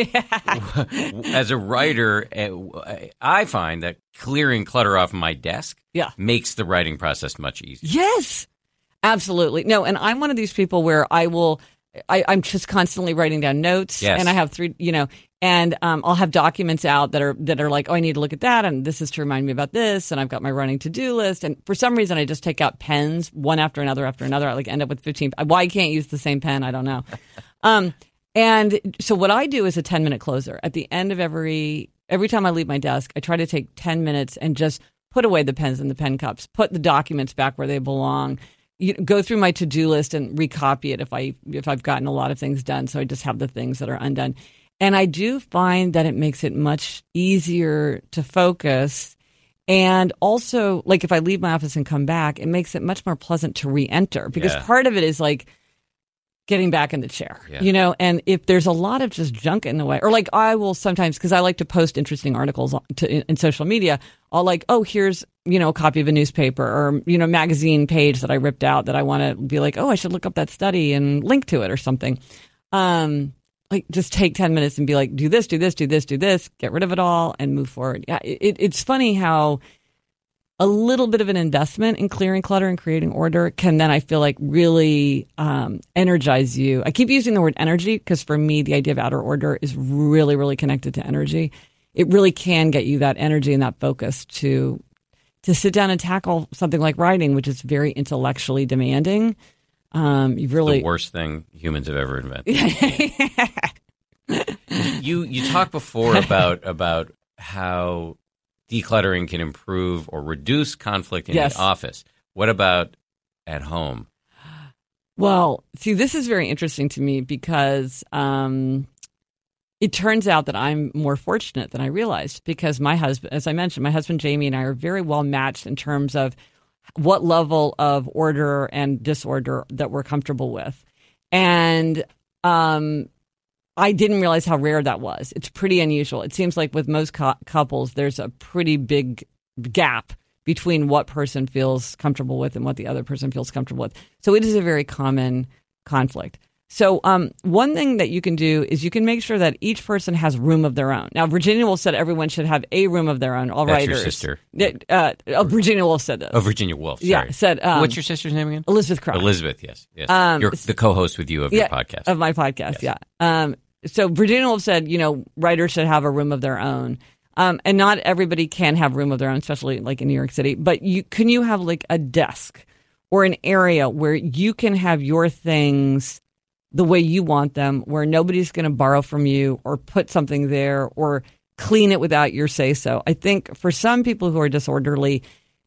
as a writer, I find that clearing clutter off my desk yeah. makes the writing process much easier. Yes, absolutely. No, and I'm one of these people where I will... I, I'm just constantly writing down notes, yes. and I have three, you know, and um, I'll have documents out that are that are like, oh, I need to look at that, and this is to remind me about this, and I've got my running to do list, and for some reason, I just take out pens one after another after another. I like end up with fifteen. Why I can't use the same pen, I don't know. um, and so what I do is a ten minute closer at the end of every every time I leave my desk. I try to take ten minutes and just put away the pens and the pen cups, put the documents back where they belong. You go through my to-do list and recopy it if I if I've gotten a lot of things done. So I just have the things that are undone. And I do find that it makes it much easier to focus. And also, like if I leave my office and come back, it makes it much more pleasant to re-enter because yeah. part of it is like getting back in the chair, yeah. you know, and if there's a lot of just junk in the way, or like I will sometimes, because I like to post interesting articles to, in, in social media, I'll like, oh, here's, you know, a copy of a newspaper or, you know, magazine page that I ripped out that I want to be like, oh, I should look up that study and link to it or something. Um, like just take ten minutes and be like, do this, do this, do this, do this, get rid of it all and move forward. Yeah, it, it's funny how a little bit of an investment in clearing clutter and creating order can then, I feel like, really um, energize you. I keep using the word energy because for me, the idea of outer order is really, really connected to energy. It really can get you that energy and that focus to to sit down and tackle something like writing, which is very intellectually demanding. Um, you really the worst thing humans have ever invented. you you talked before about about how decluttering can improve or reduce conflict in yes. the office. What about at home? Well, see, this is very interesting to me because um, it turns out that I'm more fortunate than I realized because my husband, as I mentioned, my husband Jamie and I are very well matched in terms of what level of order and disorder that we're comfortable with. And um I didn't realize how rare that was. It's pretty unusual. It seems like with most co- couples, there's a pretty big gap between what person feels comfortable with and what the other person feels comfortable with. So it is a very common conflict. So um, one thing that you can do is you can make sure that each person has room of their own. Now, Virginia Woolf said everyone should have a room of their own. All That's writers. your sister. Uh, uh, Virginia Woolf said this. Oh, Virginia Woolf. Sorry. Yeah, said. Um, What's your sister's name again? Elizabeth Croft. Elizabeth, yes. yes. Um, You're the co-host with you of yeah, your podcast. Of my podcast, yes. yeah. Um, so Virginia Woolf said, you know, writers should have a room of their own. Um, and not everybody can have room of their own, especially like in New York City. But you can you have like a desk or an area where you can have your things the way you want them, where nobody's going to borrow from you or put something there or clean it without your say-so. I think for some people who are disorderly,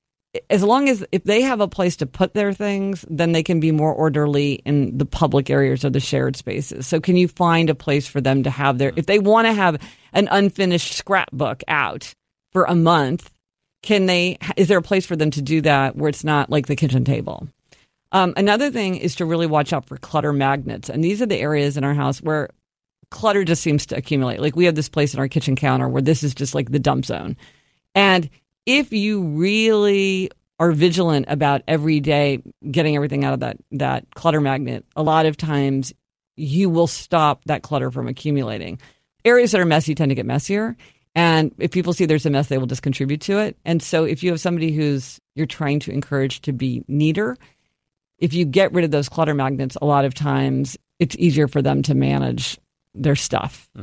as long as if they have a place to put their things, then they can be more orderly in the public areas or the shared spaces. So can you find a place for them to have their, if they want to have an unfinished scrapbook out for a month, can they, is there a place for them to do that where it's not like the kitchen table? Um, another thing is to really watch out for clutter magnets. And these are the areas in our house where clutter just seems to accumulate. Like we have this place in our kitchen counter where this is just like the dump zone. And if you really are vigilant about every day getting everything out of that, that clutter magnet, a lot of times you will stop that clutter from accumulating. Areas that are messy tend to get messier. And if people see there's a mess, they will just contribute to it. And so if you have somebody who's you're trying to encourage to be neater, if you get rid of those clutter magnets, a lot of times it's easier for them to manage their stuff. Hmm.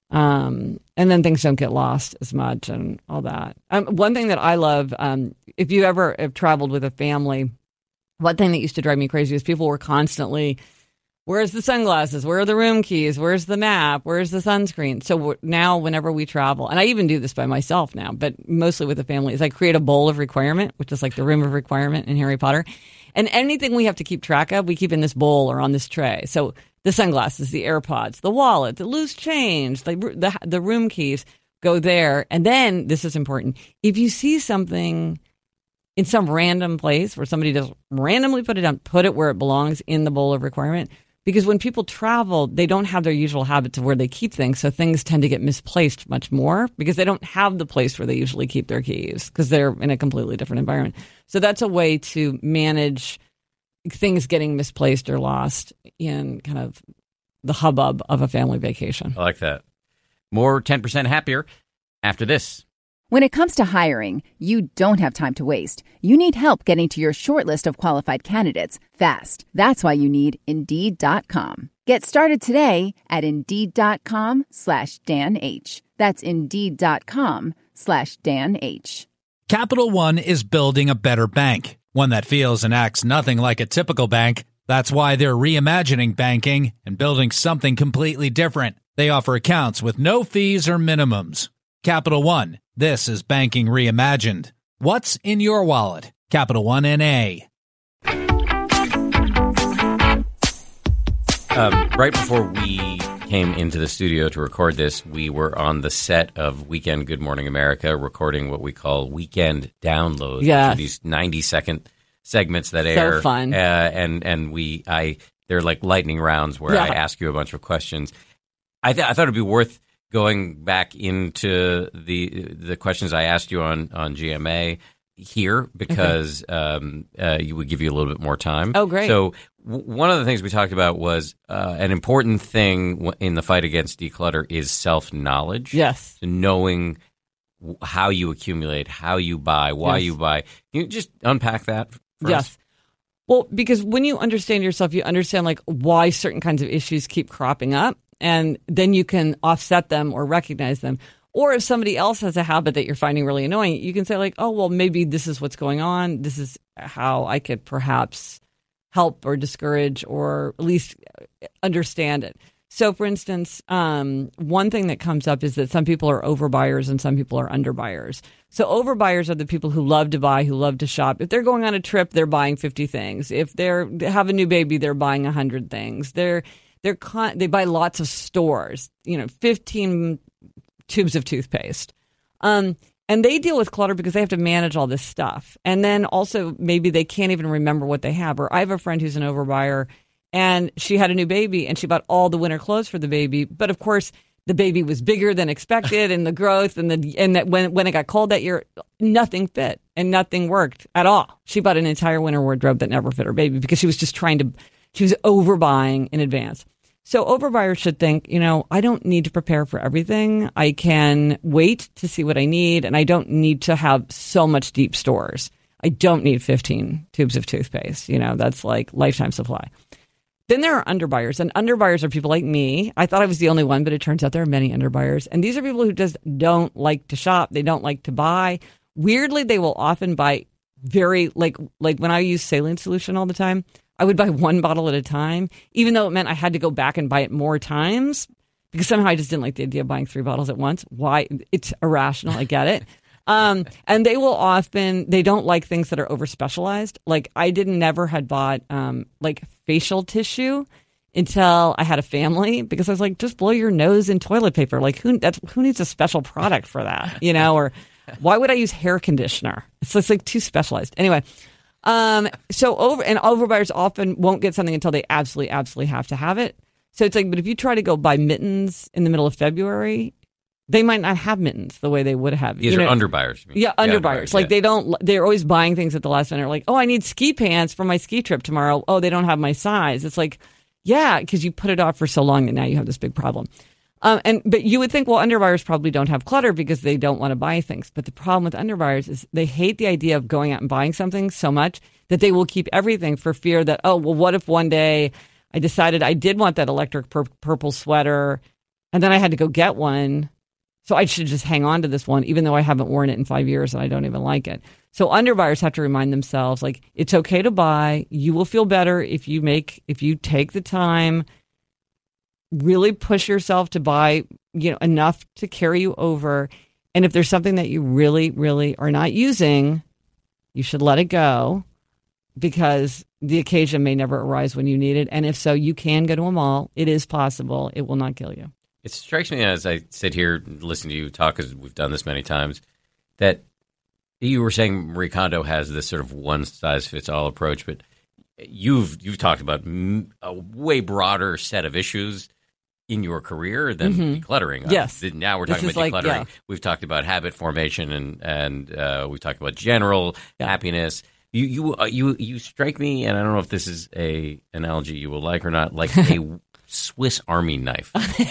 Um, and then things don't get lost as much and all that. Um, one thing that I love, um, if you ever have traveled with a family, one thing that used to drive me crazy is people were constantly, where's the sunglasses? Where are the room keys? Where's the map? Where's the sunscreen? So now whenever we travel, and I even do this by myself now, but mostly with the family, is I create a bowl of requirement, which is like the room of requirement in Harry Potter. And anything we have to keep track of, we keep in this bowl or on this tray. So the sunglasses, the AirPods, the wallet, the loose change, the, the the room keys go there. And then, this is important, if you see something in some random place where somebody just randomly put it down, put it where it belongs in the bowl of requirement. Because when people travel, they don't have their usual habits of where they keep things. So things tend to get misplaced much more because they don't have the place where they usually keep their keys because they're in a completely different environment. So that's a way to manage things getting misplaced or lost in kind of the hubbub of a family vacation. I like that. More ten percent happier after this. When it comes to hiring, you don't have time to waste. You need help getting to your short list of qualified candidates fast. That's why you need Indeed dot com. Get started today at Indeed dot com slash Dan H. That's Indeed dot com slash Dan H. Capital One is building a better bank, one that feels and acts nothing like a typical bank. That's why they're reimagining banking and building something completely different. They offer accounts with no fees or minimums. Capital One. This is banking reimagined. What's in your wallet? Capital One N A. Um, right before we came into the studio to record this, we were on the set of Weekend Good Morning America, recording what we call weekend downloads. Yes. Which are these ninety second segments that air. So fun. Uh, and and we, I, they're like lightning rounds where Yeah. I ask you a bunch of questions. I, th- I thought it'd be worth going back into the the questions I asked you on, on G M A here because okay. um, uh, you would give you a little bit more time. Oh, great. So w- one of the things we talked about was uh, an important thing w- in the fight against declutter is self-knowledge. Yes. So knowing w- how you accumulate, how you buy, why yes. you buy. Can you just unpack that for yes. us? Well, because when you understand yourself, you understand like why certain kinds of issues keep cropping up. And then you can offset them or recognize them. Or if somebody else has a habit that you're finding really annoying, you can say like, oh, well, maybe this is what's going on. This is how I could perhaps help or discourage or at least understand it. So, for instance, um, one thing that comes up is that some people are overbuyers and some people are underbuyers. So overbuyers are the people who love to buy, who love to shop. If they're going on a trip, they're buying fifty things. If they're, they have a new baby, they're buying one hundred things. They're They're con- they buy lots of stores, you know, fifteen tubes of toothpaste. Um, and they deal with clutter because they have to manage all this stuff. And then also maybe they can't even remember what they have. Or I have a friend who's an overbuyer and she had a new baby and she bought all the winter clothes for the baby. But of course, the baby was bigger than expected and the growth and the and that when, when it got cold that year, nothing fit and nothing worked at all. She bought an entire winter wardrobe that never fit her baby because she was just trying to, she was overbuying in advance. So overbuyers should think, you know, I don't need to prepare for everything. I can wait to see what I need, and I don't need to have so much deep stores. I don't need fifteen tubes of toothpaste. You know, that's like lifetime supply. Then there are underbuyers, and underbuyers are people like me. I thought I was the only one, but it turns out there are many underbuyers. And these are people who just don't like to shop. They don't like to buy. Weirdly, they will often buy very, like like when I use saline solution all the time, I would buy one bottle at a time, even though it meant I had to go back and buy it more times because somehow I just didn't like the idea of buying three bottles at once. Why? It's irrational. I get it. Um, and they will often, they don't like things that are over specialized. Like I didn't never had bought um, like facial tissue until I had a family because I was like, just blow your nose in toilet paper. Like who that's who needs a special product for that, you know? Or why would I use hair conditioner? It's just like too specialized. Anyway, um, so over and overbuyers often won't get something until they absolutely, absolutely have to have it. So it's like, but if you try to go buy mittens in the middle of February, they might not have mittens the way they would have. These you are know? underbuyers. Yeah, underbuyers. underbuyers. Like yeah. they don't, they're always buying things at the last minute. Like, oh, I need ski pants for my ski trip tomorrow. Oh, they don't have my size. It's like, yeah, because you put it off for so long and now you have this big problem. Um, and but you would think, well, underbuyers probably don't have clutter because they don't want to buy things. But the problem with underbuyers is they hate the idea of going out and buying something so much that they will keep everything for fear that, oh, well, what if one day I decided I did want that electric pur- purple sweater and then I had to go get one. So I should just hang on to this one, even though I haven't worn it in five years and I don't even like it. So underbuyers have to remind themselves, like, it's okay to buy. You will feel better if you make, if you take the time, really push yourself to buy, you know, enough to carry you over. And if there's something that you really, really are not using, you should let it go because the occasion may never arise when you need it. And if so, you can go to a mall. It is possible. It will not kill you. It strikes me as I sit here and listen to you talk, because we've done this many times, that you were saying Marie Kondo has this sort of one-size-fits-all approach, but you've you've talked about a way broader set of issues in your career than Mm-hmm. decluttering. Yes. Uh, now we're This talking is about like- decluttering. yeah. We've talked about habit formation, and and uh, we've talked about general Yeah. happiness. You you uh, you you strike me, and I don't know if this is a analogy you will like or not, like a Swiss Army knife.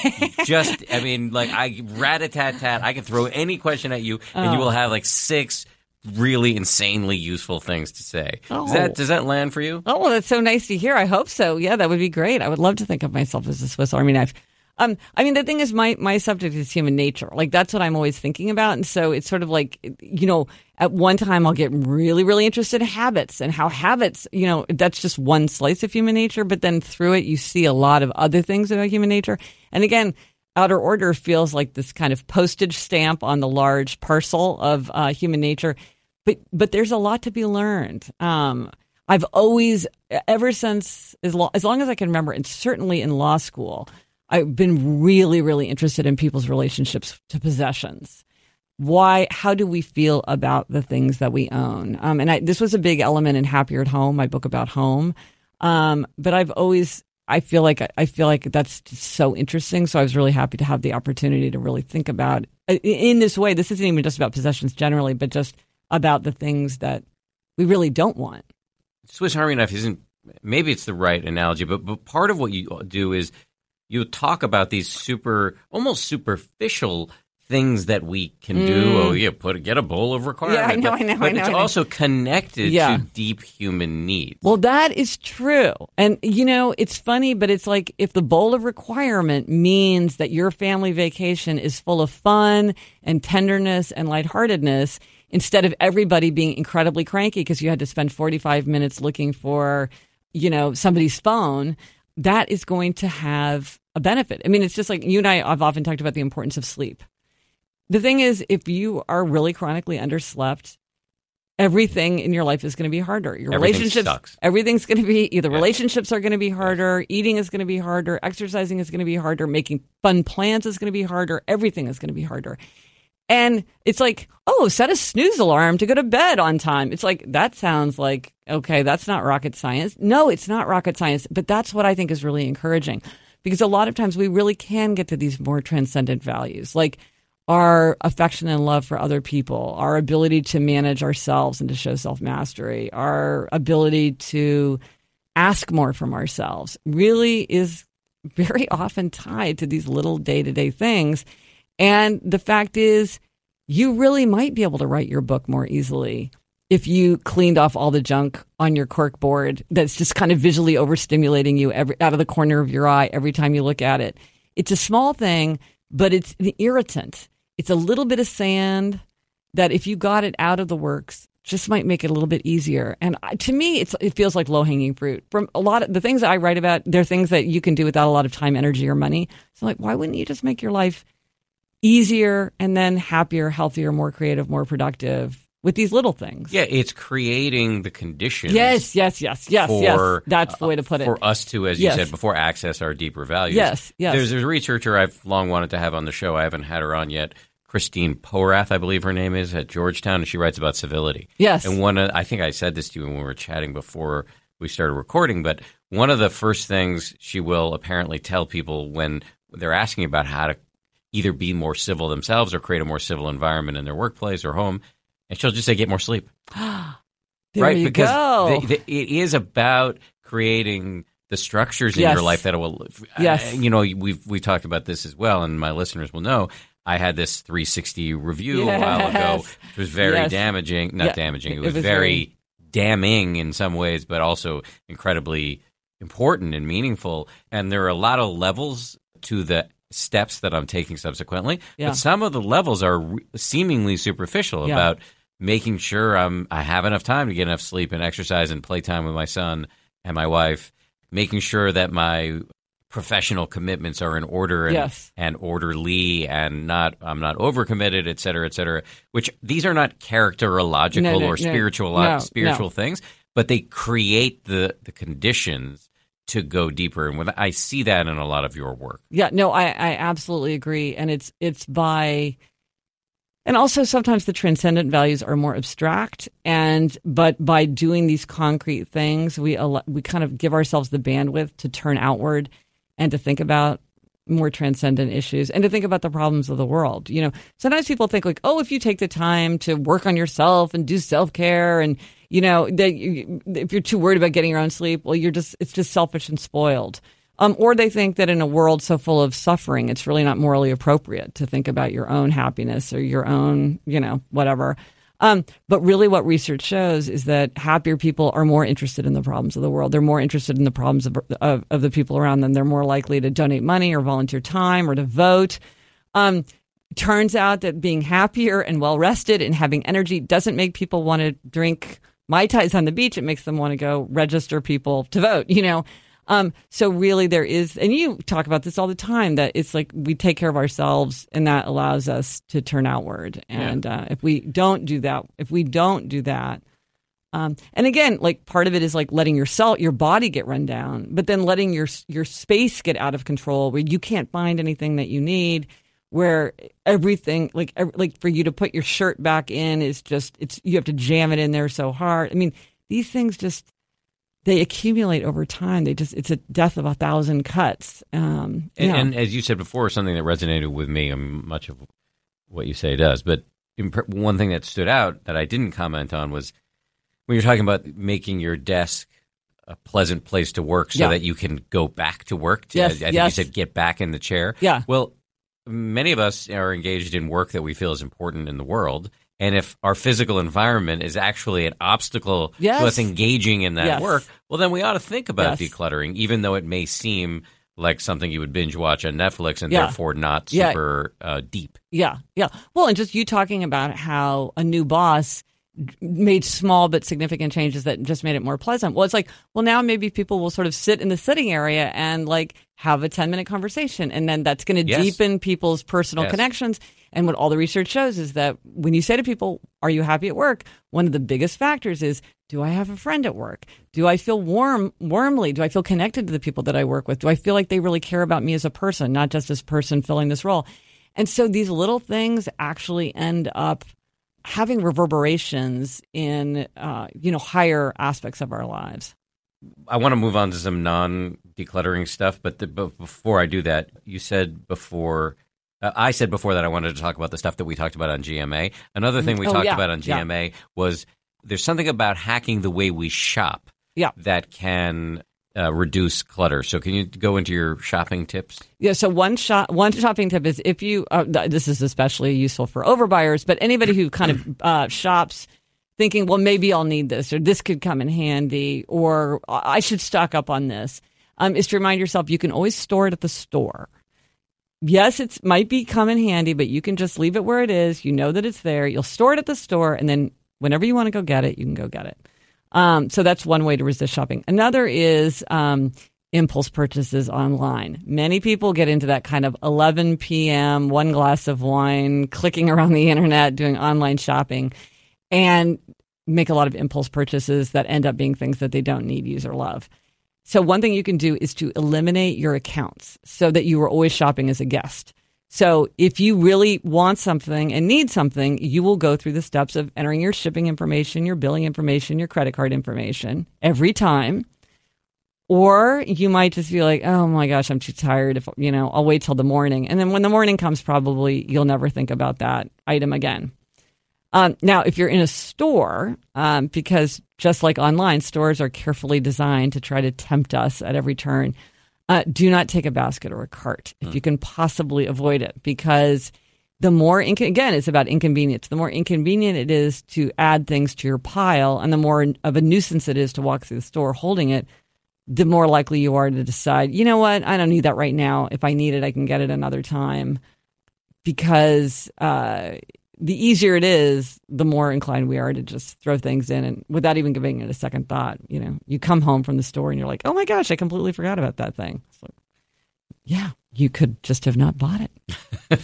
Just, I mean, like I rat-a-tat-tat. I can throw any question at you, and you will have like six really insanely useful things to say. Oh. Does that does that land for you? Oh, well, that's so nice to hear. I hope so. Yeah, that would be great. I would love to think of myself as a Swiss Army knife. Um, I mean, the thing is, my, my subject is human nature. Like, that's what I'm always thinking about. And so it's sort of like, you know, at one time I'll get really, really interested in habits and how habits, you know, that's just one slice of human nature. But then through it, you see a lot of other things about human nature. And again, Outer Order feels like this kind of postage stamp on the large parcel of uh, human nature. But but there's a lot to be learned. Um, I've always, ever since, as long, as long as I can remember, and certainly in law school, I've been really, really interested in people's relationships to possessions. Why? How do we feel about the things that we own? Um, and I, this was a big element in Happier at Home, my book about home. Um, but I've always, I feel like I feel like that's just so interesting. So I was really happy to have the opportunity to really think about in this way. This isn't even just about possessions generally, but just about the things that we really don't want. Swiss Army knife isn't, maybe it's the right analogy, but but part of what you do is you talk about these super, almost superficial things that we can mm. do. Oh, yeah, put get a bowl of requirement. Yeah, I know, but, I know, but I know. it's I know. also connected yeah. to deep human needs. Well, that is true. And, you know, it's funny, but it's like if the bowl of requirement means that your family vacation is full of fun and tenderness and lightheartedness, instead of everybody being incredibly cranky because you had to spend forty-five minutes looking for, you know, somebody's phone, that is going to have a benefit. I mean, it's just like you and I have often talked about the importance of sleep. The thing is, if you are really chronically underslept, everything in your life is going to be harder. Your Everything relationships, sucks. everything's going to be either Yeah. relationships are going to be harder, eating is going to be harder, exercising is going to be harder, making fun plans is going to be harder, everything is going to be harder. And it's like, oh, set a snooze alarm to go to bed on time. It's like, that sounds like, okay, that's not rocket science. No, it's not rocket science. But that's what I think is really encouraging. Because a lot of times we really can get to these more transcendent values, like our affection and love for other people, our ability to manage ourselves and to show self-mastery, our ability to ask more from ourselves really is very often tied to these little day-to-day things. And the fact is, you really might be able to write your book more easily if you cleaned off all the junk on your cork board that's just kind of visually overstimulating you every, out of the corner of your eye every time you look at it. It's a small thing, but it's an irritant. It's a little bit of sand that if you got it out of the works, just might make it a little bit easier. And to me, it's, it feels like low-hanging fruit. From a lot of the things I write about, they're things that you can do without a lot of time, energy, or money. So like, why wouldn't you just make your life easier and then happier, healthier, more creative, more productive with these little things? Yeah, it's creating the conditions. Yes, yes, yes, yes, for, yes. That's the way to put it. For us to, as yes. you said before, access our deeper values. Yes, yes. There's, there's a researcher I've long wanted to have on the show. I haven't had her on yet. Christine Porath, I believe her name is, at Georgetown, and she writes about civility. Yes. And one, of, I think I said this to you when we were chatting before we started recording, but one of the first things she will apparently tell people when they're asking about how to either be more civil themselves or create a more civil environment in their workplace or home, and she'll just say, get more sleep. there right? you because go. The, the, it is about creating the structures in yes. your life that will. Yes. Uh, you know, we've we talked about this as well, and my listeners will know. I had this three sixty review yes. a while ago, which was very yes. damaging. Not yeah. damaging. It, it was, was very, very damning in some ways, but also incredibly important and meaningful. And there are a lot of levels to the steps that I'm taking subsequently. Yeah. But some of the levels are re- seemingly superficial yeah. about making sure I'm I have enough time to get enough sleep and exercise and playtime with my son and my wife, making sure that my professional commitments are in order and, yes. and orderly and not I'm not overcommitted, et cetera, et cetera, which these are not characterological no, no, or no, spiritual no, spiritual no. things, but they create the, the conditions to go deeper. And when I see that in a lot of your work. Yeah, no, I, I absolutely agree. And it's it's by and also sometimes the transcendent values are more abstract, and but by doing these concrete things, we we kind of give ourselves the bandwidth to turn outward and to think about more transcendent issues and to think about the problems of the world. You know, sometimes people think like, oh, if you take the time to work on yourself and do self-care and, you know, that you, if you're too worried about getting your own sleep, well, you're just, it's just selfish and spoiled. Um, or they think that in a world so full of suffering, it's really not morally appropriate to think about your own happiness or your own, you know, whatever. Um, but really what research shows is that happier people are more interested in the problems of the world. They're more interested in the problems of, of, of the people around them. They're more likely to donate money or volunteer time or to vote. Um, turns out that being happier and well-rested and having energy doesn't make people want to drink Mai Tais on the beach. It makes them want to go register people to vote, you know. Um, so really there is, and you talk about this all the time, that it's like we take care of ourselves and that allows us to turn outward. And yeah. uh, if we don't do that, if we don't do that, um, and again, like part of it is like letting yourself, your body get run down, but then letting your, your space get out of control where you can't find anything that you need, where everything, like, like for you to put your shirt back in is just, it's, you have to jam it in there so hard. I mean, these things just, they accumulate over time. They just, it's a death of a thousand cuts. Um, and, yeah. and as you said before, something that resonated with me, and much of what you say does, but imp- one thing that stood out that I didn't comment on was when you're talking about making your desk a pleasant place to work so yeah. that you can go back to work. To, yes, I think yes. you said get back in the chair. Yeah. Well, many of us are engaged in work that we feel is important in the world. And if our physical environment is actually an obstacle yes. to us engaging in that yes. work, well, then we ought to think about yes. decluttering, even though it may seem like something you would binge watch on Netflix and yeah. therefore not yeah. super uh, deep. Yeah, yeah. Well, and just you talking about how a new boss made small but significant changes that just made it more pleasant. Well, it's like, well, now maybe people will sort of sit in the sitting area and like have a ten minute conversation. And then that's going to yes. deepen people's personal yes. connections. And what all the research shows is that when you say to people, are you happy at work? One of the biggest factors is, do I have a friend at work? Do I feel warm, warmly? Do I feel connected to the people that I work with? Do I feel like they really care about me as a person, not just this person filling this role? And so these little things actually end up having reverberations in, uh, you know, higher aspects of our lives. I want to move on to some non-decluttering stuff, but, the, but before I do that, you said before, uh, I said before that I wanted to talk about the stuff that we talked about on G M A. Another thing we oh, talked yeah, about on G M A yeah. was there's something about hacking the way we shop yeah. that can uh, reduce clutter. So can you go into your shopping tips? Yeah. So one shop, one shopping tip is if you, uh, this is especially useful for overbuyers, but anybody who kind of uh, shops thinking, well, maybe I'll need this, or this could come in handy, or I should stock up on this, um, is to remind yourself you can always store it at the store. Yes, it might be come in handy, but you can just leave it where it is. You know that it's there. You'll store it at the store, and then whenever you want to go get it, you can go get it. Um, so that's one way to resist shopping. Another is um, impulse purchases online. Many people get into that kind of eleven p.m., one glass of wine, clicking around the internet, doing online shopping, and make a lot of impulse purchases that end up being things that they don't need, use, or love. So one thing you can do is to eliminate your accounts so that you are always shopping as a guest. So if you really want something and need something, you will go through the steps of entering your shipping information, your billing information, your credit card information every time. Or you might just be like, oh my gosh, I'm too tired. If you know, I'll wait till the morning. And then when the morning comes, probably you'll never think about that item again. Um, now, if you're in a store, um, because just like online, stores are carefully designed to try to tempt us at every turn. Uh, do not take a basket or a cart if you can possibly avoid it, because the more, inc- again, it's about inconvenience. The more inconvenient it is to add things to your pile, and the more of a nuisance it is to walk through the store holding it, the more likely you are to decide, you know what, I don't need that right now. If I need it, I can get it another time. Because uh, the easier it is, the more inclined we are to just throw things in and without even giving it a second thought. You know, you come home from the store and you're like, oh my gosh, I completely forgot about that thing. So, yeah, you could just have not bought it.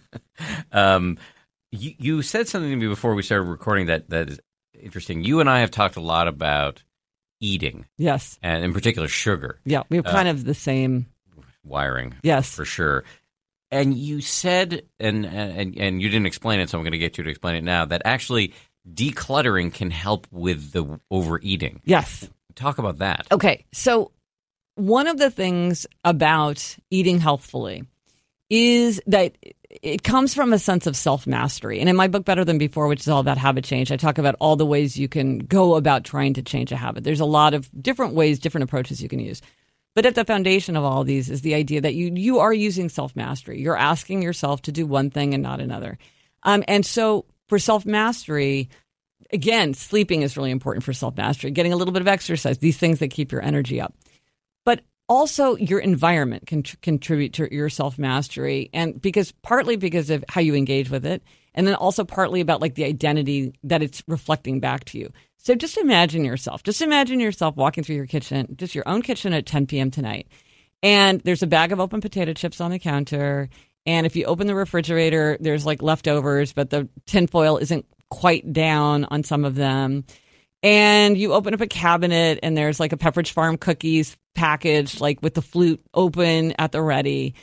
um, you, you said something to me before we started recording that, that is interesting. You and I have talked a lot about eating. Yes. And in particular, sugar. Yeah, we have kind uh, of the same wiring. Yes. For sure. And you said, and, and and you didn't explain it, so I'm going to get you to explain it now, that actually decluttering can help with the overeating. Yes. Talk about that. Okay. So one of the things about eating healthfully is that it comes from a sense of self-mastery. And in my book, Better Than Before, which is all about habit change, I talk about all the ways you can go about trying to change a habit. There's a lot of different ways, different approaches you can use. But at the foundation of all of these is the idea that you you are using self-mastery. You're asking yourself to do one thing and not another. Um, and so for self-mastery, again, sleeping is really important for self-mastery. Getting a little bit of exercise, these things that keep your energy up. But also your environment can tr- contribute to your self-mastery. And because partly because of how you engage with it, and then also partly about like the identity that it's reflecting back to you. So just imagine yourself, just imagine yourself walking through your kitchen, just your own kitchen at ten p.m. tonight. And there's a bag of open potato chips on the counter. And if you open the refrigerator, there's like leftovers, but the tinfoil isn't quite down on some of them. And you open up a cabinet and there's like a Pepperidge Farm cookies packaged, like with the flute open at the ready.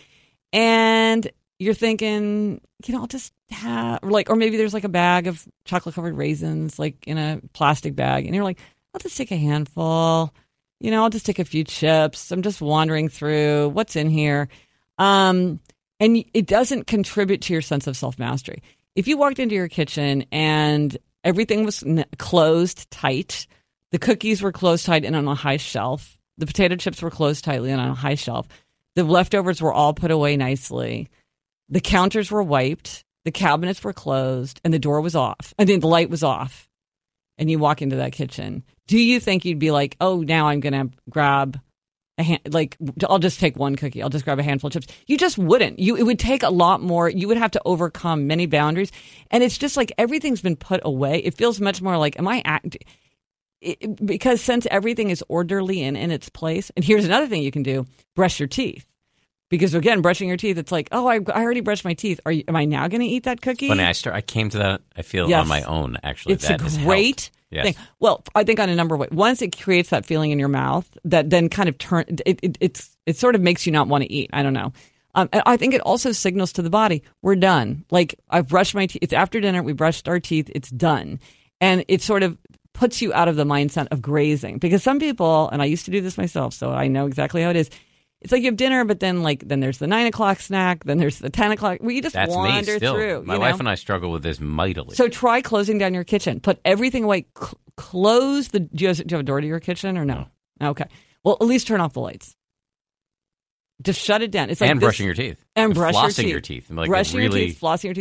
And you're thinking, you know, I'll just have like, or maybe there's like a bag of chocolate covered raisins, like in a plastic bag. And you're like, I'll just take a handful, you know, I'll just take a few chips. I'm just wandering through what's in here. Um, and it doesn't contribute to your sense of self-mastery. If you walked into your kitchen and everything was closed tight, the cookies were closed tight and on a high shelf, the potato chips were closed tightly and on a high shelf, the leftovers were all put away nicely, the counters were wiped, the cabinets were closed, and the door was off. I mean, the light was off. And you walk into that kitchen. Do you think you'd be like, oh, now I'm going to grab a hand, like, I'll just take one cookie. I'll just grab a handful of chips. You just wouldn't. You, it would take a lot more. You would have to overcome many boundaries. And it's just like everything's been put away. It feels much more like, am I acting? It, because since everything is orderly and in its place. And here's another thing you can do. Brush your teeth. Because again, brushing your teeth, it's like, oh, I, I already brushed my teeth. Are you, am I now going to eat that cookie? Funny, I start. I came to that. I feel yes. on my own. Actually, it's that a has great yes. thing. Well, I think on a number of ways. Once it creates that feeling in your mouth that then kind of turn it. it it's it sort of makes you not want to eat. I don't know. Um, I think it also signals to the body we're done. Like I've brushed my teeth. It's after dinner. We brushed our teeth. It's done, and it sort of puts you out of the mindset of grazing. Because some people, and I used to do this myself, so I know exactly how it is. It's like you have dinner, but then like then there's the nine o'clock snack, then there's the ten o'clock. Well, you just That's wander me still. through. My you wife know? and I struggle with this mightily. So try closing down your kitchen. Put everything away. Cl- close the. Do you, have, do you have a door to your kitchen or no? no? Okay. Well, at least turn off the lights. Just shut it down. It's like and this, brushing your teeth and, and brush flossing your teeth. Your teeth. Like brushing really... your teeth, flossing your teeth.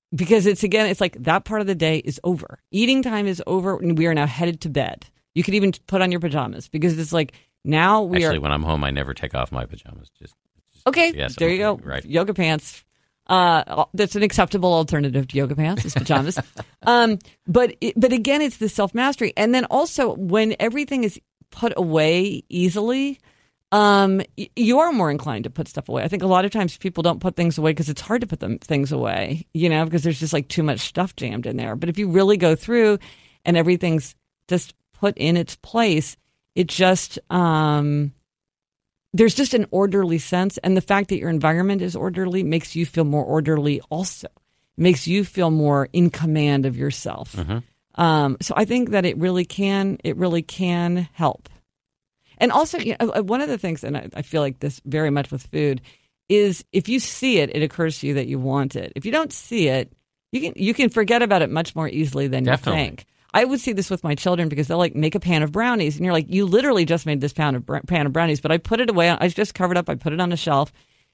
because it's, again, it's like that part of the day is over. Eating time is over, and we are now headed to bed. You could even put on your pajamas because it's like now we Actually, are. Actually, when I'm home, I never take off my pajamas. Just, just okay, yes, there I'm, you go. Right. Yoga pants. Uh, that's an acceptable alternative to yoga pants, is pajamas. um, but it, but again, it's the self mastery, and then also when everything is put away easily, um, y- you are more inclined to put stuff away. I think a lot of times people don't put things away because it's hard to put them things away, you know, because there's just like too much stuff jammed in there. But if you really go through and everything's just put in its place, it just um. There's just an orderly sense, and the fact that your environment is orderly makes you feel more orderly also. It makes you feel more in command of yourself. Mm-hmm. Um, so I think that it really can, it really can help. And also, you know, one of the things, and I, I feel like this very much with food, is if you see it, it occurs to you that you want it. If you don't see it, you can you can forget about it much more easily than Definitely. you think. I would see this with my children because they'll like make a pan of brownies, and you're like, you literally just made this pan of br- pan of brownies, but I put it away. I just covered up. I put it on a shelf.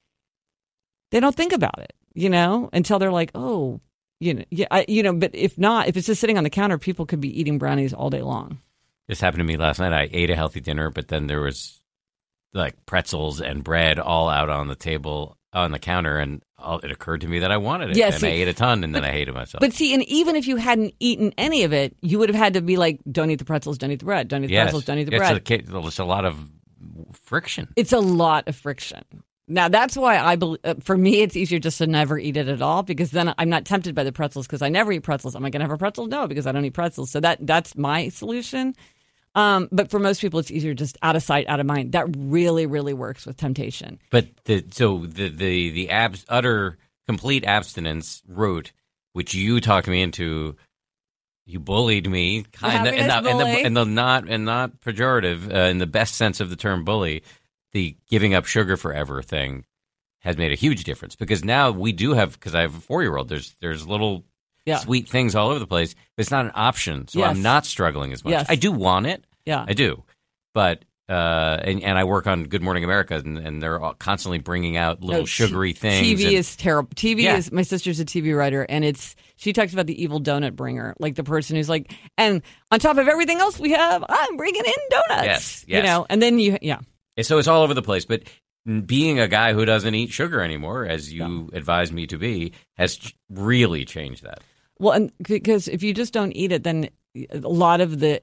They don't think about it, you know, until they're like, oh, you know, yeah, I, you know. But if not, if it's just sitting on the counter, people could be eating brownies all day long. This happened to me last night. I ate a healthy dinner, but then there was like pretzels and bread all out on the table on the counter, and all, it occurred to me that I wanted it. Yes, and see, I ate a ton, and but, then I hated myself. But see, and even if you hadn't eaten any of it, you would have had to be like, don't eat the pretzels, don't eat the bread, don't eat the yes. pretzels, don't eat the it's bread. A, it's a lot of friction. It's a lot of friction. Now, that's why I believe, uh, for me, it's easier just to never eat it at all, because then I'm not tempted by the pretzels because I never eat pretzels. Am I going to have a pretzel? No, because I don't eat pretzels. So that that's my solution. Um, but for most people, it's easier just out of sight, out of mind. That really, really works with temptation. But the so the the the abs, utter complete abstinence route, which you talked me into, you bullied me, kind of, and the, and the and the not and not pejorative uh, in the best sense of the term bully. The giving up sugar forever thing has made a huge difference because now we do have, because I have a four year old. There's there's little. Yeah. Sweet things all over the place, but it's not an option, so yes. I'm not struggling as much. Yes. I do want it, yeah, I do, but uh, and, and I work on Good Morning America, and, and they're all constantly bringing out little no, sugary things. T V and, is terrible. T V yeah. is, my sister's a T V writer, and it's she talks about the evil donut bringer, like the person who's like, and on top of everything else we have, I'm bringing in donuts. Yes, yes. You know, and then you, yeah. So it's all over the place, but being a guy who doesn't eat sugar anymore, as you yeah. advised me to be, has ch- really changed that. Well, and because if you just don't eat it, then a lot of the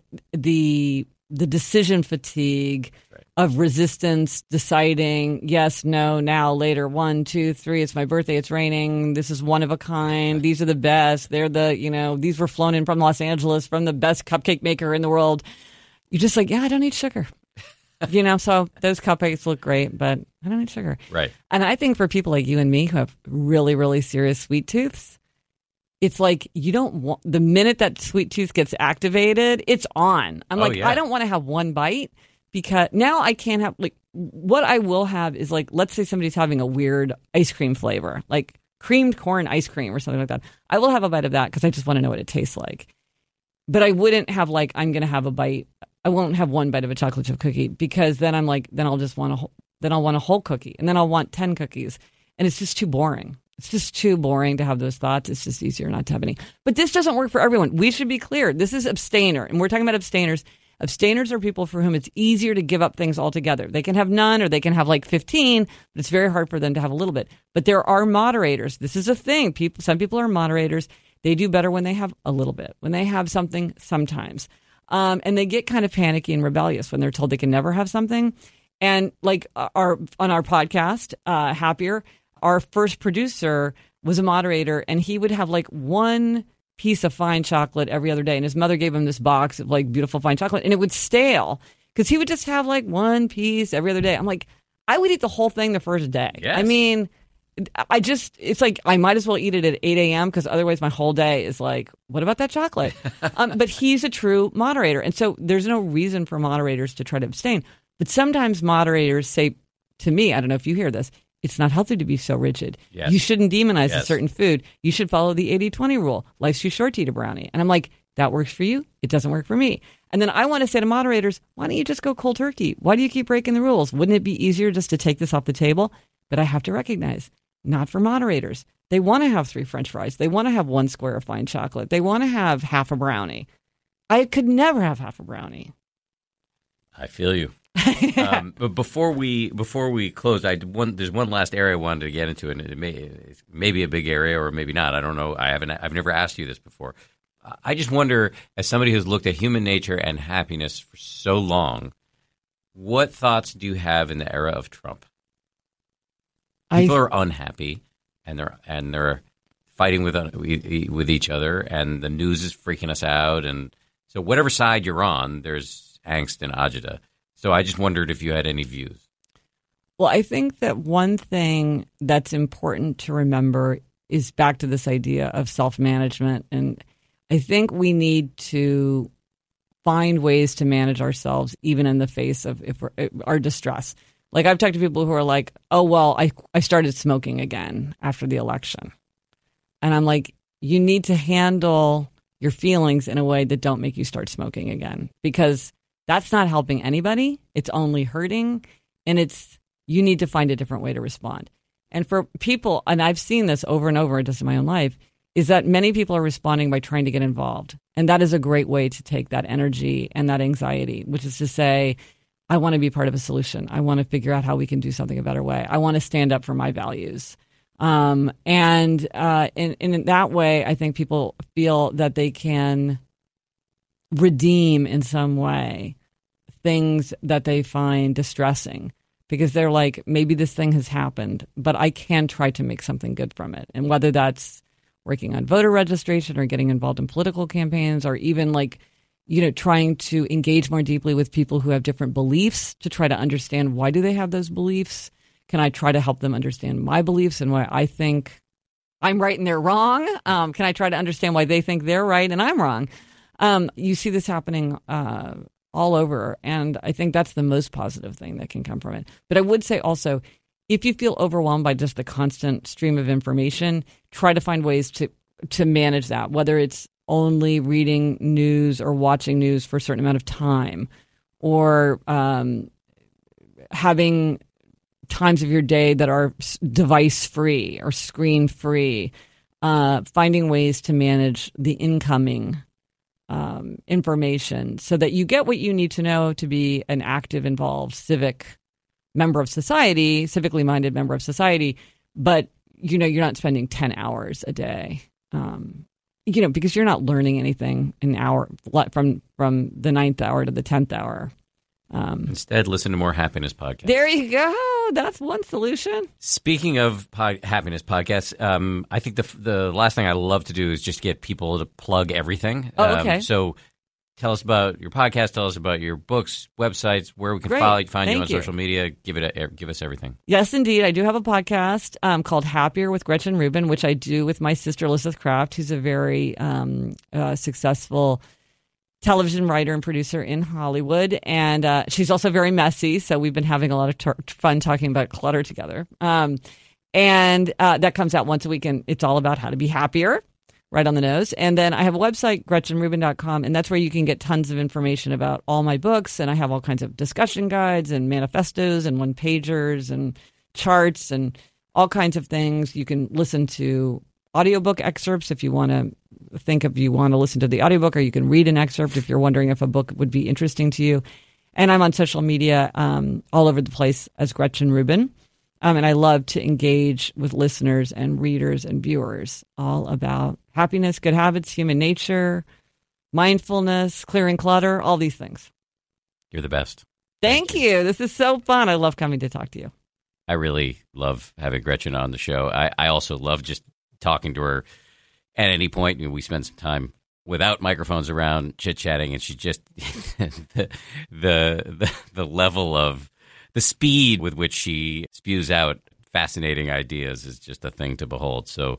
the the decision fatigue right. of resistance, deciding yes, no, now, later, one, two, three, it's my birthday, it's raining, this is one of a kind, these are the best, they're the, you know, these were flown in from Los Angeles from the best cupcake maker in the world. You're just like, yeah, I don't eat sugar. You know, so those cupcakes look great, but I don't eat sugar. Right. And I think for people like you and me who have really, really serious sweet tooths, it's like you don't want, the minute that sweet tooth gets activated, it's on. I'm oh, like, yeah. I don't want to have one bite because now I can't have, like, what I will have is like, let's say somebody's having a weird ice cream flavor, like creamed corn ice cream or something like that. I will have a bite of that because I just want to know what it tastes like. But I wouldn't have like, I'm going to have a bite. I won't have one bite of a chocolate chip cookie because then I'm like, then I'll just want a, then I'll want a whole cookie and then I'll want ten cookies. And it's just too boring. It's just too boring to have those thoughts. It's just easier not to have any. But this doesn't work for everyone. We should be clear. This is abstainer. And we're talking about abstainers. Abstainers are people for whom it's easier to give up things altogether. They can have none or they can have like fifteen, but it's very hard for them to have a little bit. But there are moderators. This is a thing. People, some people are moderators. They do better when they have a little bit, when they have something sometimes. Um, and they get kind of panicky and rebellious when they're told they can never have something. And like our on our podcast, uh, Happier, our first producer was a moderator, and he would have like one piece of fine chocolate every other day. And his mother gave him this box of like beautiful fine chocolate, and it would stale because he would just have like one piece every other day. I'm like, I would eat the whole thing the first day. Yes. I mean, I just, it's like, I might as well eat it at eight a.m. because otherwise my whole day is like, what about that chocolate? um, but he's a true moderator. And so there's no reason for moderators to try to abstain. But sometimes moderators say to me, I don't know if you hear this, it's not healthy to be so rigid. Yes. You shouldn't demonize yes. a certain food. You should follow the eighty twenty rule. Life's too short to eat a brownie. And I'm like, that works for you. It doesn't work for me. And then I want to say to moderators, why don't you just go cold turkey? Why do you keep breaking the rules? Wouldn't it be easier just to take this off the table? But I have to recognize, not for moderators. They want to have three French fries. They want to have one square of fine chocolate. They want to have half a brownie. I could never have half a brownie. I feel you. um, but before we before we close, I one there's one last area I wanted to get into, and it may it may be a big area or maybe not. I don't know. I haven't. I've never asked you this before. I just wonder, as somebody who's looked at human nature and happiness for so long, what thoughts do you have in the era of Trump? People I, are unhappy, and they're and they're fighting with with each other, and the news is freaking us out, and so whatever side you're on, there's angst and agita. So I just wondered if you had any views. Well, I think that one thing that's important to remember is back to this idea of self-management. And I think we need to find ways to manage ourselves even in the face of if we're, our distress. Like I've talked to people who are like, oh, well, I, I started smoking again after the election. And I'm like, you need to handle your feelings in a way that don't make you start smoking again, because that's not helping anybody. It's only hurting. And it's, you need to find a different way to respond. And for people, and I've seen this over and over just in my own life, is that many people are responding by trying to get involved. And that is a great way to take that energy and that anxiety, which is to say, I want to be part of a solution. I want to figure out how we can do something a better way. I want to stand up for my values. Um, and uh, in, in that way, I think people feel that they can redeem in some way things that they find distressing, because they're like, maybe this thing has happened, but I can try to make something good from it. And whether that's working on voter registration or getting involved in political campaigns, or even like, you know, trying to engage more deeply with people who have different beliefs to try to understand why do they have those beliefs? Can I try to help them understand my beliefs and why I think I'm right and they're wrong? Um, can I try to understand why they think they're right and I'm wrong? Um, you see this happening uh, all over, and I think that's the most positive thing that can come from it. But I would say also, if you feel overwhelmed by just the constant stream of information, try to find ways to to manage that, whether it's only reading news or watching news for a certain amount of time, or um, having times of your day that are device free or screen free, uh, finding ways to manage the incoming um, information so that you get what you need to know to be an active, involved, civic member of society, civically minded member of society. But, you know, you're not spending ten hours a day, um, you know, because you're not learning anything an hour from, from the ninth hour to the tenth hour. Um, Instead, listen to more happiness podcasts. There you go. That's one solution. Speaking of pod, happiness podcasts, um, I think the the last thing I love to do is just get people to plug everything. Oh, okay. Um, so tell us about your podcast. Tell us about your books, websites, where we can Great. follow, find Thank you on you. social media. Give it, a, give us everything. Yes, indeed. I do have a podcast um, called Happier with Gretchen Rubin, which I do with my sister Elizabeth Kraft, who's a very um, uh, successful television writer and producer in Hollywood. And uh, she's also very messy. So we've been having a lot of t- fun talking about clutter together. Um, and uh, that comes out once a week. And it's all about how to be happier, right on the nose. And then I have a website, gretchen rubin dot com. And that's where you can get tons of information about all my books. And I have all kinds of discussion guides and manifestos and one pagers and charts and all kinds of things. You can listen to audiobook excerpts if you want to think if you want to listen to the audiobook, or you can read an excerpt if you're wondering if a book would be interesting to you. And I'm on social media um, all over the place as Gretchen Rubin. Um, and I love to engage with listeners and readers and viewers all about happiness, good habits, human nature, mindfulness, clearing clutter, all these things. You're the best. Thank, Thank you. you. This is so fun. I love coming to talk to you. I really love having Gretchen on the show. I, I also love just talking to her at any point. You know, we spend some time without microphones around, chit-chatting, and she just the, the the the level of the speed with which she spews out fascinating ideas is just a thing to behold. So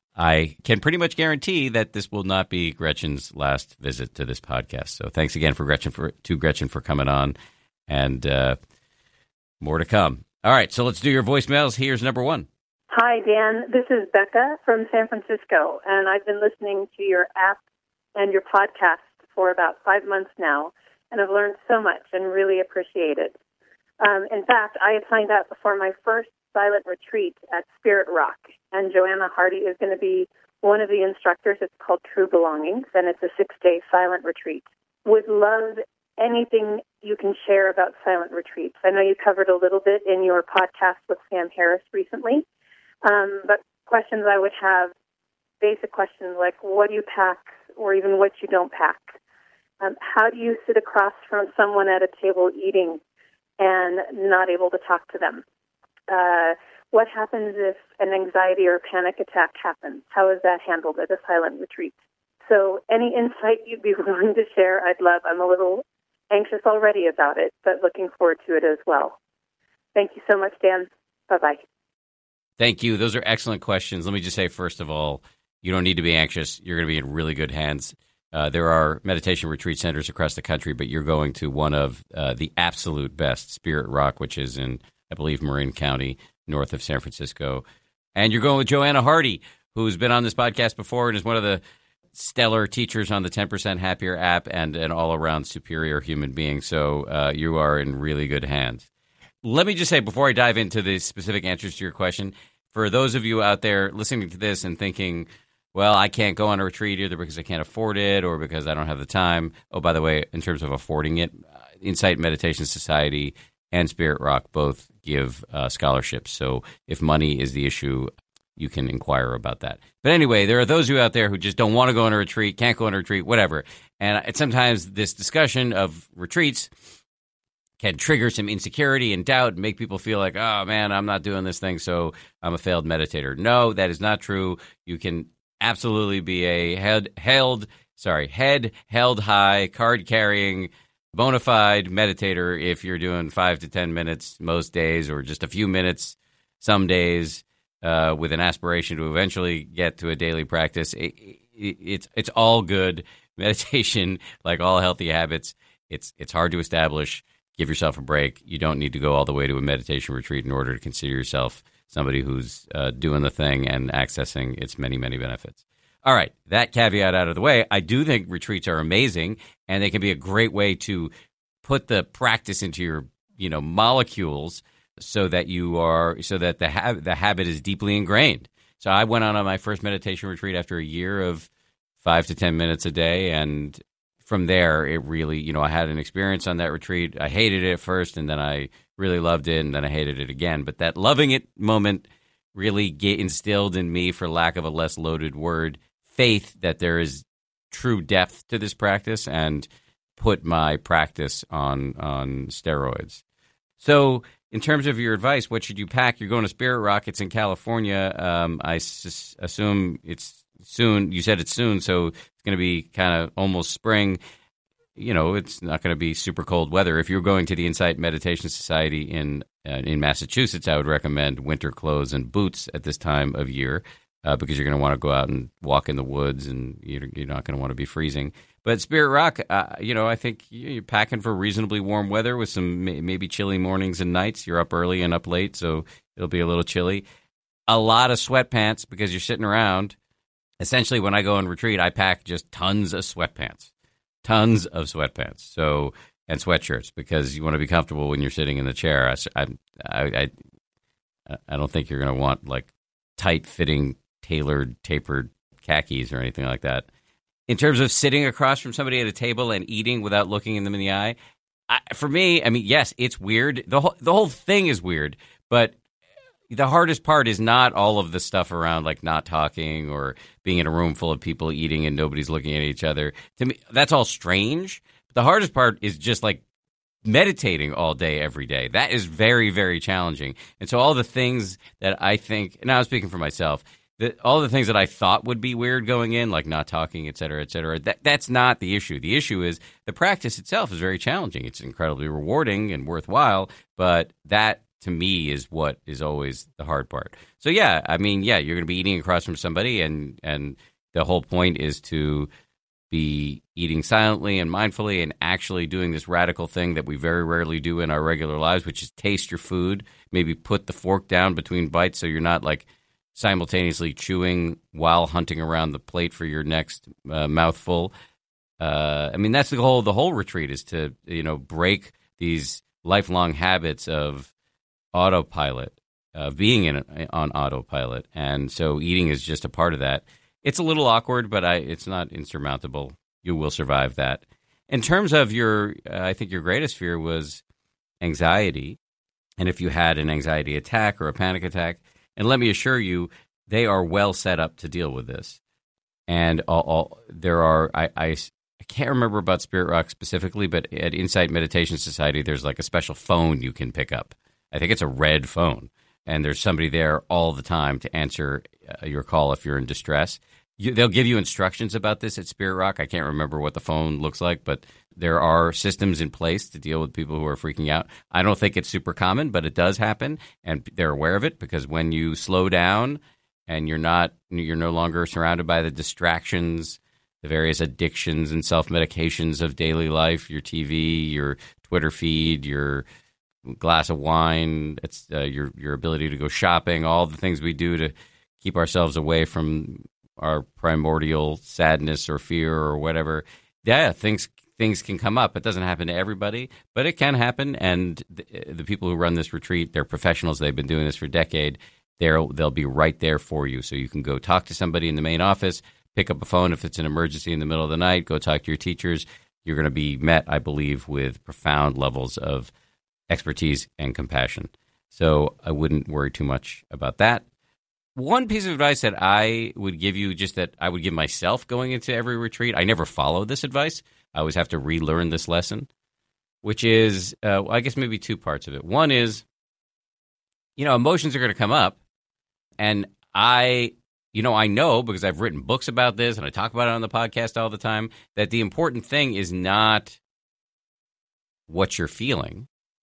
I can pretty much guarantee that this will not be Gretchen's last visit to this podcast. So thanks again for Gretchen for to Gretchen for coming on, and uh, more to come. All right, so let's do your voicemails. Here's number one. Hi, Dan. This is Becca from San Francisco, and I've been listening to your app and your podcast for about five months now, and I've learned so much and really appreciate it. Um, in fact, I had signed up for my first silent retreat at Spirit Rock, and Joanna Hardy is going to be one of the instructors. It's called True Belongings, and it's a six-day silent retreat. Would love anything you can share about silent retreats. I know you covered a little bit in your podcast with Sam Harris recently, um, but questions I would have, basic questions like what do you pack or even what you don't pack? Um, how do you sit across from someone at a table eating and not able to talk to them? Uh, what happens if an anxiety or panic attack happens? How is that handled at a silent retreat? So any insight you'd be willing to share, I'd love. I'm a little anxious already about it, but looking forward to it as well. Thank you so much, Dan. Bye-bye. Thank you. Those are excellent questions. Let me just say, first of all, you don't need to be anxious. You're going to be in really good hands. Uh, there are meditation retreat centers across the country, but you're going to one of uh, the absolute best, Spirit Rock, which is in, I believe, Marin County, north of San Francisco. And you're going with Joanna Hardy, who's been on this podcast before and is one of the stellar teachers on the ten percent Happier app and an all-around superior human being. So uh, you are in really good hands. Let me just say, before I dive into the specific answers to your question, for those of you out there listening to this and thinking, well, I can't go on a retreat either because I can't afford it or because I don't have the time. Oh, by the way, in terms of affording it, Insight Meditation Society and Spirit Rock both give uh, scholarships. So if money is the issue, you can inquire about that. But anyway, there are those of you out there who just don't want to go on a retreat, can't go on a retreat, whatever. And it's sometimes this discussion of retreats can trigger some insecurity and doubt and make people feel like, oh, man, I'm not doing this thing, so I'm a failed meditator. No, that is not true. You can absolutely be a head held, sorry, head held high, card-carrying, bona fide meditator if you're doing five to ten minutes most days or just a few minutes some days. Uh, with an aspiration to eventually get to a daily practice. It, it, it's it's all good. Meditation, like all healthy habits, it's it's hard to establish. Give yourself a break. You don't need to go all the way to a meditation retreat in order to consider yourself somebody who's uh, doing the thing and accessing its many, many benefits. All right, that caveat out of the way, I do think retreats are amazing, and they can be a great way to put the practice into your, you know, molecules, so that you are, so that the ha- the habit is deeply ingrained. So I went on, on my first meditation retreat after a year of five to ten minutes a day, and from there, it really, you know, I had an experience on that retreat. I hated it at first, and then I really loved it, and then I hated it again. But that loving it moment really get instilled in me, for lack of a less loaded word, faith that there is true depth to this practice, and put my practice on on steroids. So in terms of your advice, what should you pack? You're going to Spirit Rock. It's in California. Um, I s- assume it's soon. You said it's soon, so it's going to be kind of almost spring. You know, it's not going to be super cold weather. If you're going to the Insight Meditation Society in uh, in Massachusetts, I would recommend winter clothes and boots at this time of year uh, because you're going to want to go out and walk in the woods, and you're, you're not going to want to be freezing. But Spirit Rock, uh, you know, I think you're packing for reasonably warm weather with some may- maybe chilly mornings and nights. You're up early and up late, so it'll be a little chilly. A lot of sweatpants because you're sitting around. Essentially, when I go on retreat, I pack just tons of sweatpants, tons of sweatpants. So and sweatshirts because you want to be comfortable when you're sitting in the chair. I, I, I, I don't think you're going to want like tight-fitting, tailored, tapered khakis or anything like that. In terms of sitting across from somebody at a table and eating without looking them in the eye, I, for me, I mean, yes, it's weird. The whole, the whole thing is weird, but the hardest part is not all of the stuff around like not talking or being in a room full of people eating and nobody's looking at each other. To me, that's all strange. The hardest part is just like meditating all day, every day. That is very, very challenging. And so all the things that I think, now I'm speaking for myself, The, all the things that I thought would be weird going in, like not talking, et cetera, et cetera, that, that's not the issue. The issue is the practice itself is very challenging. It's incredibly rewarding and worthwhile, but that, to me, is what is always the hard part. So, yeah, I mean, yeah, you're going to be eating across from somebody, and, and the whole point is to be eating silently and mindfully and actually doing this radical thing that we very rarely do in our regular lives, which is taste your food, maybe put the fork down between bites so you're not, like, simultaneously chewing while hunting around the plate for your next uh, mouthful. Uh, I mean, that's the whole the whole retreat is to, you know, break these lifelong habits of autopilot. of being in on autopilot. And so eating is just a part of that. It's a little awkward, but I, it's not insurmountable. You will survive that. In terms of your, uh, I think your greatest fear was anxiety. And if you had an anxiety attack or a panic attack, and let me assure you, they are well set up to deal with this. And all, all, there are, I, I, I can't remember about Spirit Rock specifically, but at Insight Meditation Society, there's like a special phone you can pick up. I think it's a red phone. And there's somebody there all the time to answer uh, your call if you're in distress. You, they'll give you instructions about this at Spirit Rock. I can't remember what the phone looks like, but there are systems in place to deal with people who are freaking out. I don't think it's super common, but it does happen, and they're aware of it because when you slow down and you're not, you're no longer surrounded by the distractions, the various addictions and self-medications of daily life, your T V, your Twitter feed, your glass of wine, it's uh, your your ability to go shopping, all the things we do to keep ourselves away from our primordial sadness or fear or whatever. Yeah, things things can come up. It doesn't happen to everybody, but it can happen. And the, the people who run this retreat, they're professionals. They've been doing this for a decade. They're, they'll be right there for you. So you can go talk to somebody in the main office, pick up a phone if it's an emergency in the middle of the night, go talk to your teachers. You're going to be met, I believe, with profound levels of expertise and compassion. So I wouldn't worry too much about that. One piece of advice that I would give you, just that I would give myself going into every retreat, I never follow this advice. I always have to relearn this lesson, which is, uh, I guess maybe two parts of it. One is, you know, emotions are going to come up. And I, you know, I know because I've written books about this and I talk about it on the podcast all the time, that the important thing is not what you're feeling.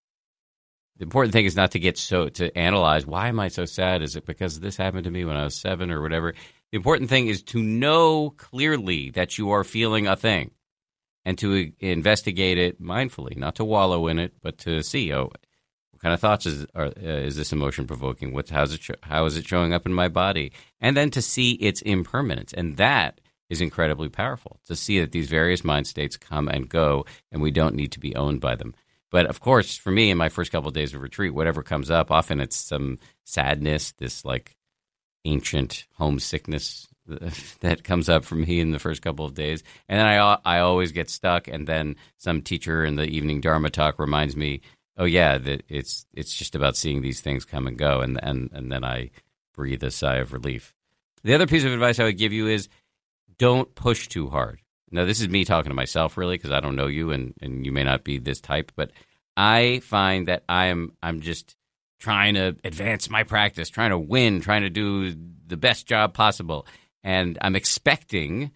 The important thing is not to get so to analyze, why am I so sad? Is it because this happened to me when I was seven or whatever? The important thing is to know clearly that you are feeling a thing and to investigate it mindfully, not to wallow in it, but to see, oh, what kind of thoughts is are, uh, is this emotion provoking? What's how's it sh- how is it showing up in my body? And then to see its impermanence. And that is incredibly powerful, to see that these various mind states come and go and we don't need to be owned by them. But, of course, for me, in my first couple of days of retreat, whatever comes up, often it's some sadness, this, like, ancient homesickness that comes up for me in the first couple of days. And then I, I always get stuck, and then some teacher in the evening Dharma talk reminds me, oh, yeah, that it's it's just about seeing these things come and go, and, and, and then I breathe a sigh of relief. The other piece of advice I would give you is don't push too hard. Now, this is me talking to myself, really, because I don't know you, and, and you may not be this type, but I find that I'm I'm just trying to advance my practice, trying to win, trying to do the best job possible, and I'm expecting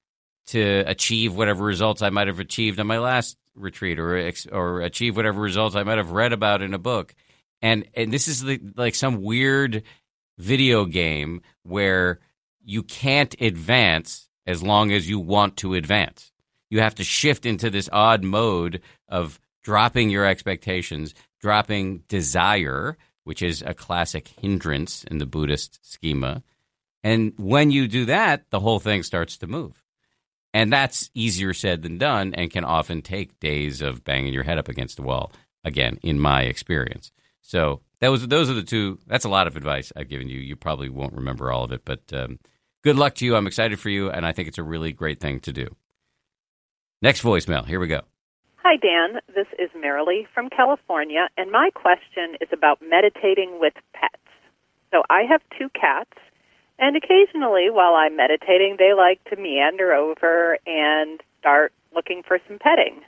to achieve whatever results I might have achieved on my last retreat, or or achieve whatever results I might have read about in a book, and and this is the, like some weird video game where you can't advance as long as you want to advance. You have to shift into this odd mode of dropping your expectations, dropping desire, which is a classic hindrance in the Buddhist schema. And when you do that, the whole thing starts to move. And that's easier said than done and can often take days of banging your head up against the wall, again, in my experience. So that was those are the two. That's a lot of advice I've given you. You probably won't remember all of it, but um, good luck to you. I'm excited for you, and I think it's a really great thing to do. Next voicemail. Here we go. Hi, Dan. This is Marilee from California, and my question is about meditating with pets. So I have two cats, and occasionally while I'm meditating, they like to meander over and start looking for some petting.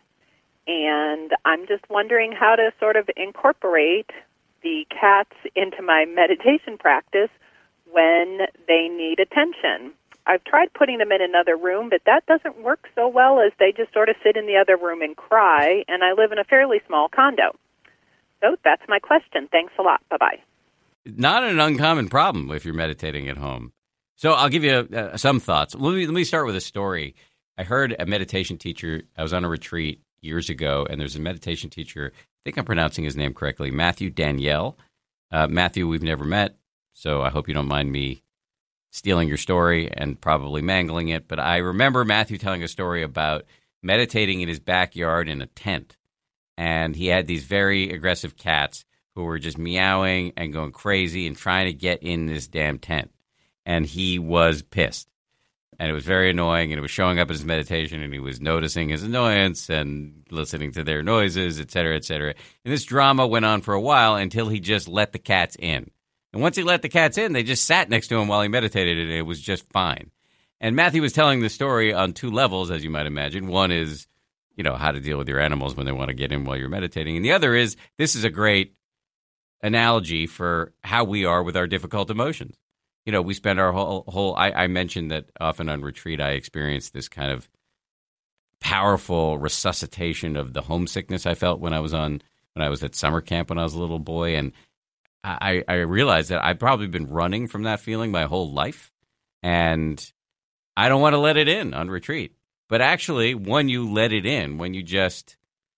And I'm just wondering how to sort of incorporate the cats into my meditation practice when they need attention. I've tried putting them in another room, but that doesn't work so well as they just sort of sit in the other room and cry, and I live in a fairly small condo. So that's my question. Thanks a lot. Bye-bye. Not an uncommon problem if you're meditating at home. So I'll give you uh, some thoughts. Let me, let me start with a story. I heard a meditation teacher, I was on a retreat years ago, and there's a meditation teacher, I think I'm pronouncing his name correctly, Matthew Danielle. Uh, Matthew, we've never met, so I hope you don't mind me stealing your story and probably mangling it. But I remember Matthew telling a story about meditating in his backyard in a tent. And he had these very aggressive cats who who were just meowing and going crazy and trying to get in this damn tent. And he was pissed. And it was very annoying, and it was showing up in his meditation, and he was noticing his annoyance and listening to their noises, et cetera, et cetera. And this drama went on for a while until he just let the cats in. And once he let the cats in, they just sat next to him while he meditated, and it was just fine. And Matthew was telling the story on two levels, as you might imagine. One is, you know, how to deal with your animals when they want to get in while you're meditating. And the other is, this is a great analogy for how we are with our difficult emotions. You know, we spend our whole, whole I, I mentioned that often on retreat I experience this kind of powerful resuscitation of the homesickness I felt when I was on when I was at summer camp when I was a little boy. And I, I realized that I've probably been running from that feeling my whole life. And I don't want to let it in on retreat. But actually, when you let it in, when you just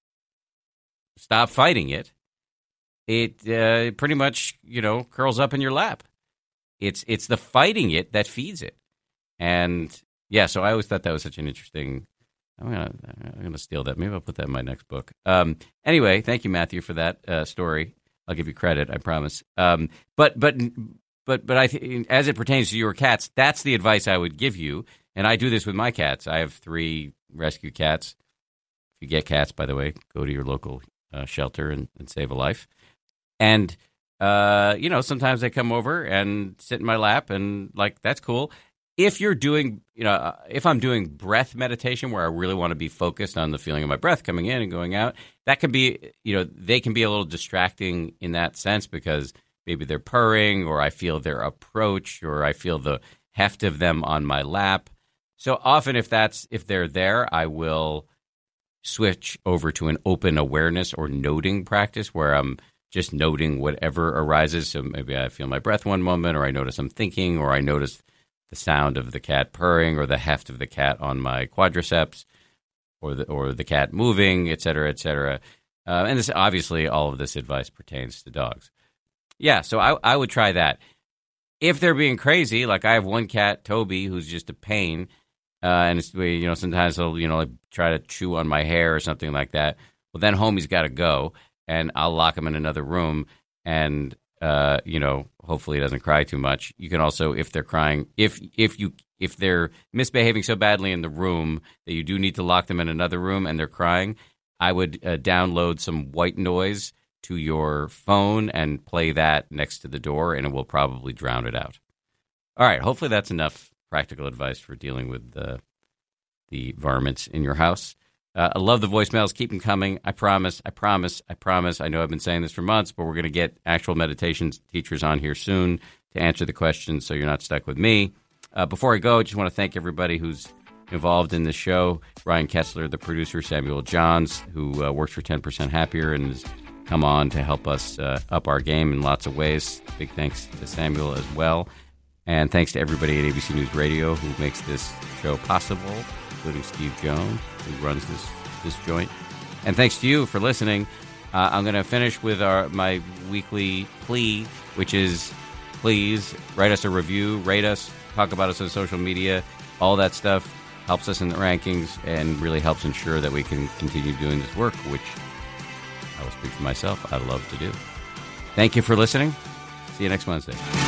stop fighting it, it uh, pretty much, you know, curls up in your lap. It's it's the fighting it that feeds it. And, yeah, so I always thought that was such an interesting – I'm going to I'm gonna steal that. Maybe I'll put that in my next book. Um, anyway, thank you, Matthew, for that uh, story. I'll give you credit, I promise. Um, but but but but I th- as it pertains to your cats, that's the advice I would give you. And I do this with my cats. I have three rescue cats. If you get cats, by the way, go to your local uh, shelter and, and save a life. And – Uh, you know, sometimes they come over and sit in my lap, and like that's cool. If you're doing, you know, if I'm doing breath meditation where I really want to be focused on the feeling of my breath coming in and going out, that can be, you know, they can be a little distracting in that sense because maybe they're purring, or I feel their approach, or I feel the heft of them on my lap. So often, if that's if they're there, I will switch over to an open awareness or noting practice where I'm just noting whatever arises. So maybe I feel my breath one moment, or I notice I'm thinking, or I notice the sound of the cat purring, or the heft of the cat on my quadriceps, or the or the cat moving, et cetera, et cetera. Uh, and this, obviously, all of this advice pertains to dogs. Yeah, so I, I would try that. If they're being crazy, like I have one cat, Toby, who's just a pain, uh, and it's, you know, sometimes he'll, you know, like try to chew on my hair or something like that. Well, then homie's got to go. And I'll lock him in another room, and uh, you know, hopefully he doesn't cry too much. You can also, if they're crying, if if you if they're misbehaving so badly in the room that you do need to lock them in another room and they're crying, I would uh, download some white noise to your phone and play that next to the door, and it will probably drown it out. All right, hopefully that's enough practical advice for dealing with the the varmints in your house. Uh, I love the voicemails. Keep them coming. I promise. I promise. I promise. I know I've been saying this for months, but we're going to get actual meditation teachers on here soon to answer the questions so you're not stuck with me. Uh, before I go, I just want to thank everybody who's involved in this show. Ryan Kessler, the producer, Samuel Johns, who uh, works for ten percent Happier and has come on to help us uh, up our game in lots of ways. Big thanks to Samuel as well. And thanks to everybody at A B C News Radio who makes this show possible, including Steve Jones, who runs this, this joint. And thanks to you for listening. Uh, I'm going to finish with our my weekly plea, which is please write us a review, rate us, talk about us on social media. All that stuff helps us in the rankings and really helps ensure that we can continue doing this work, which I will speak for myself, I love to do. Thank you for listening. See you next Wednesday.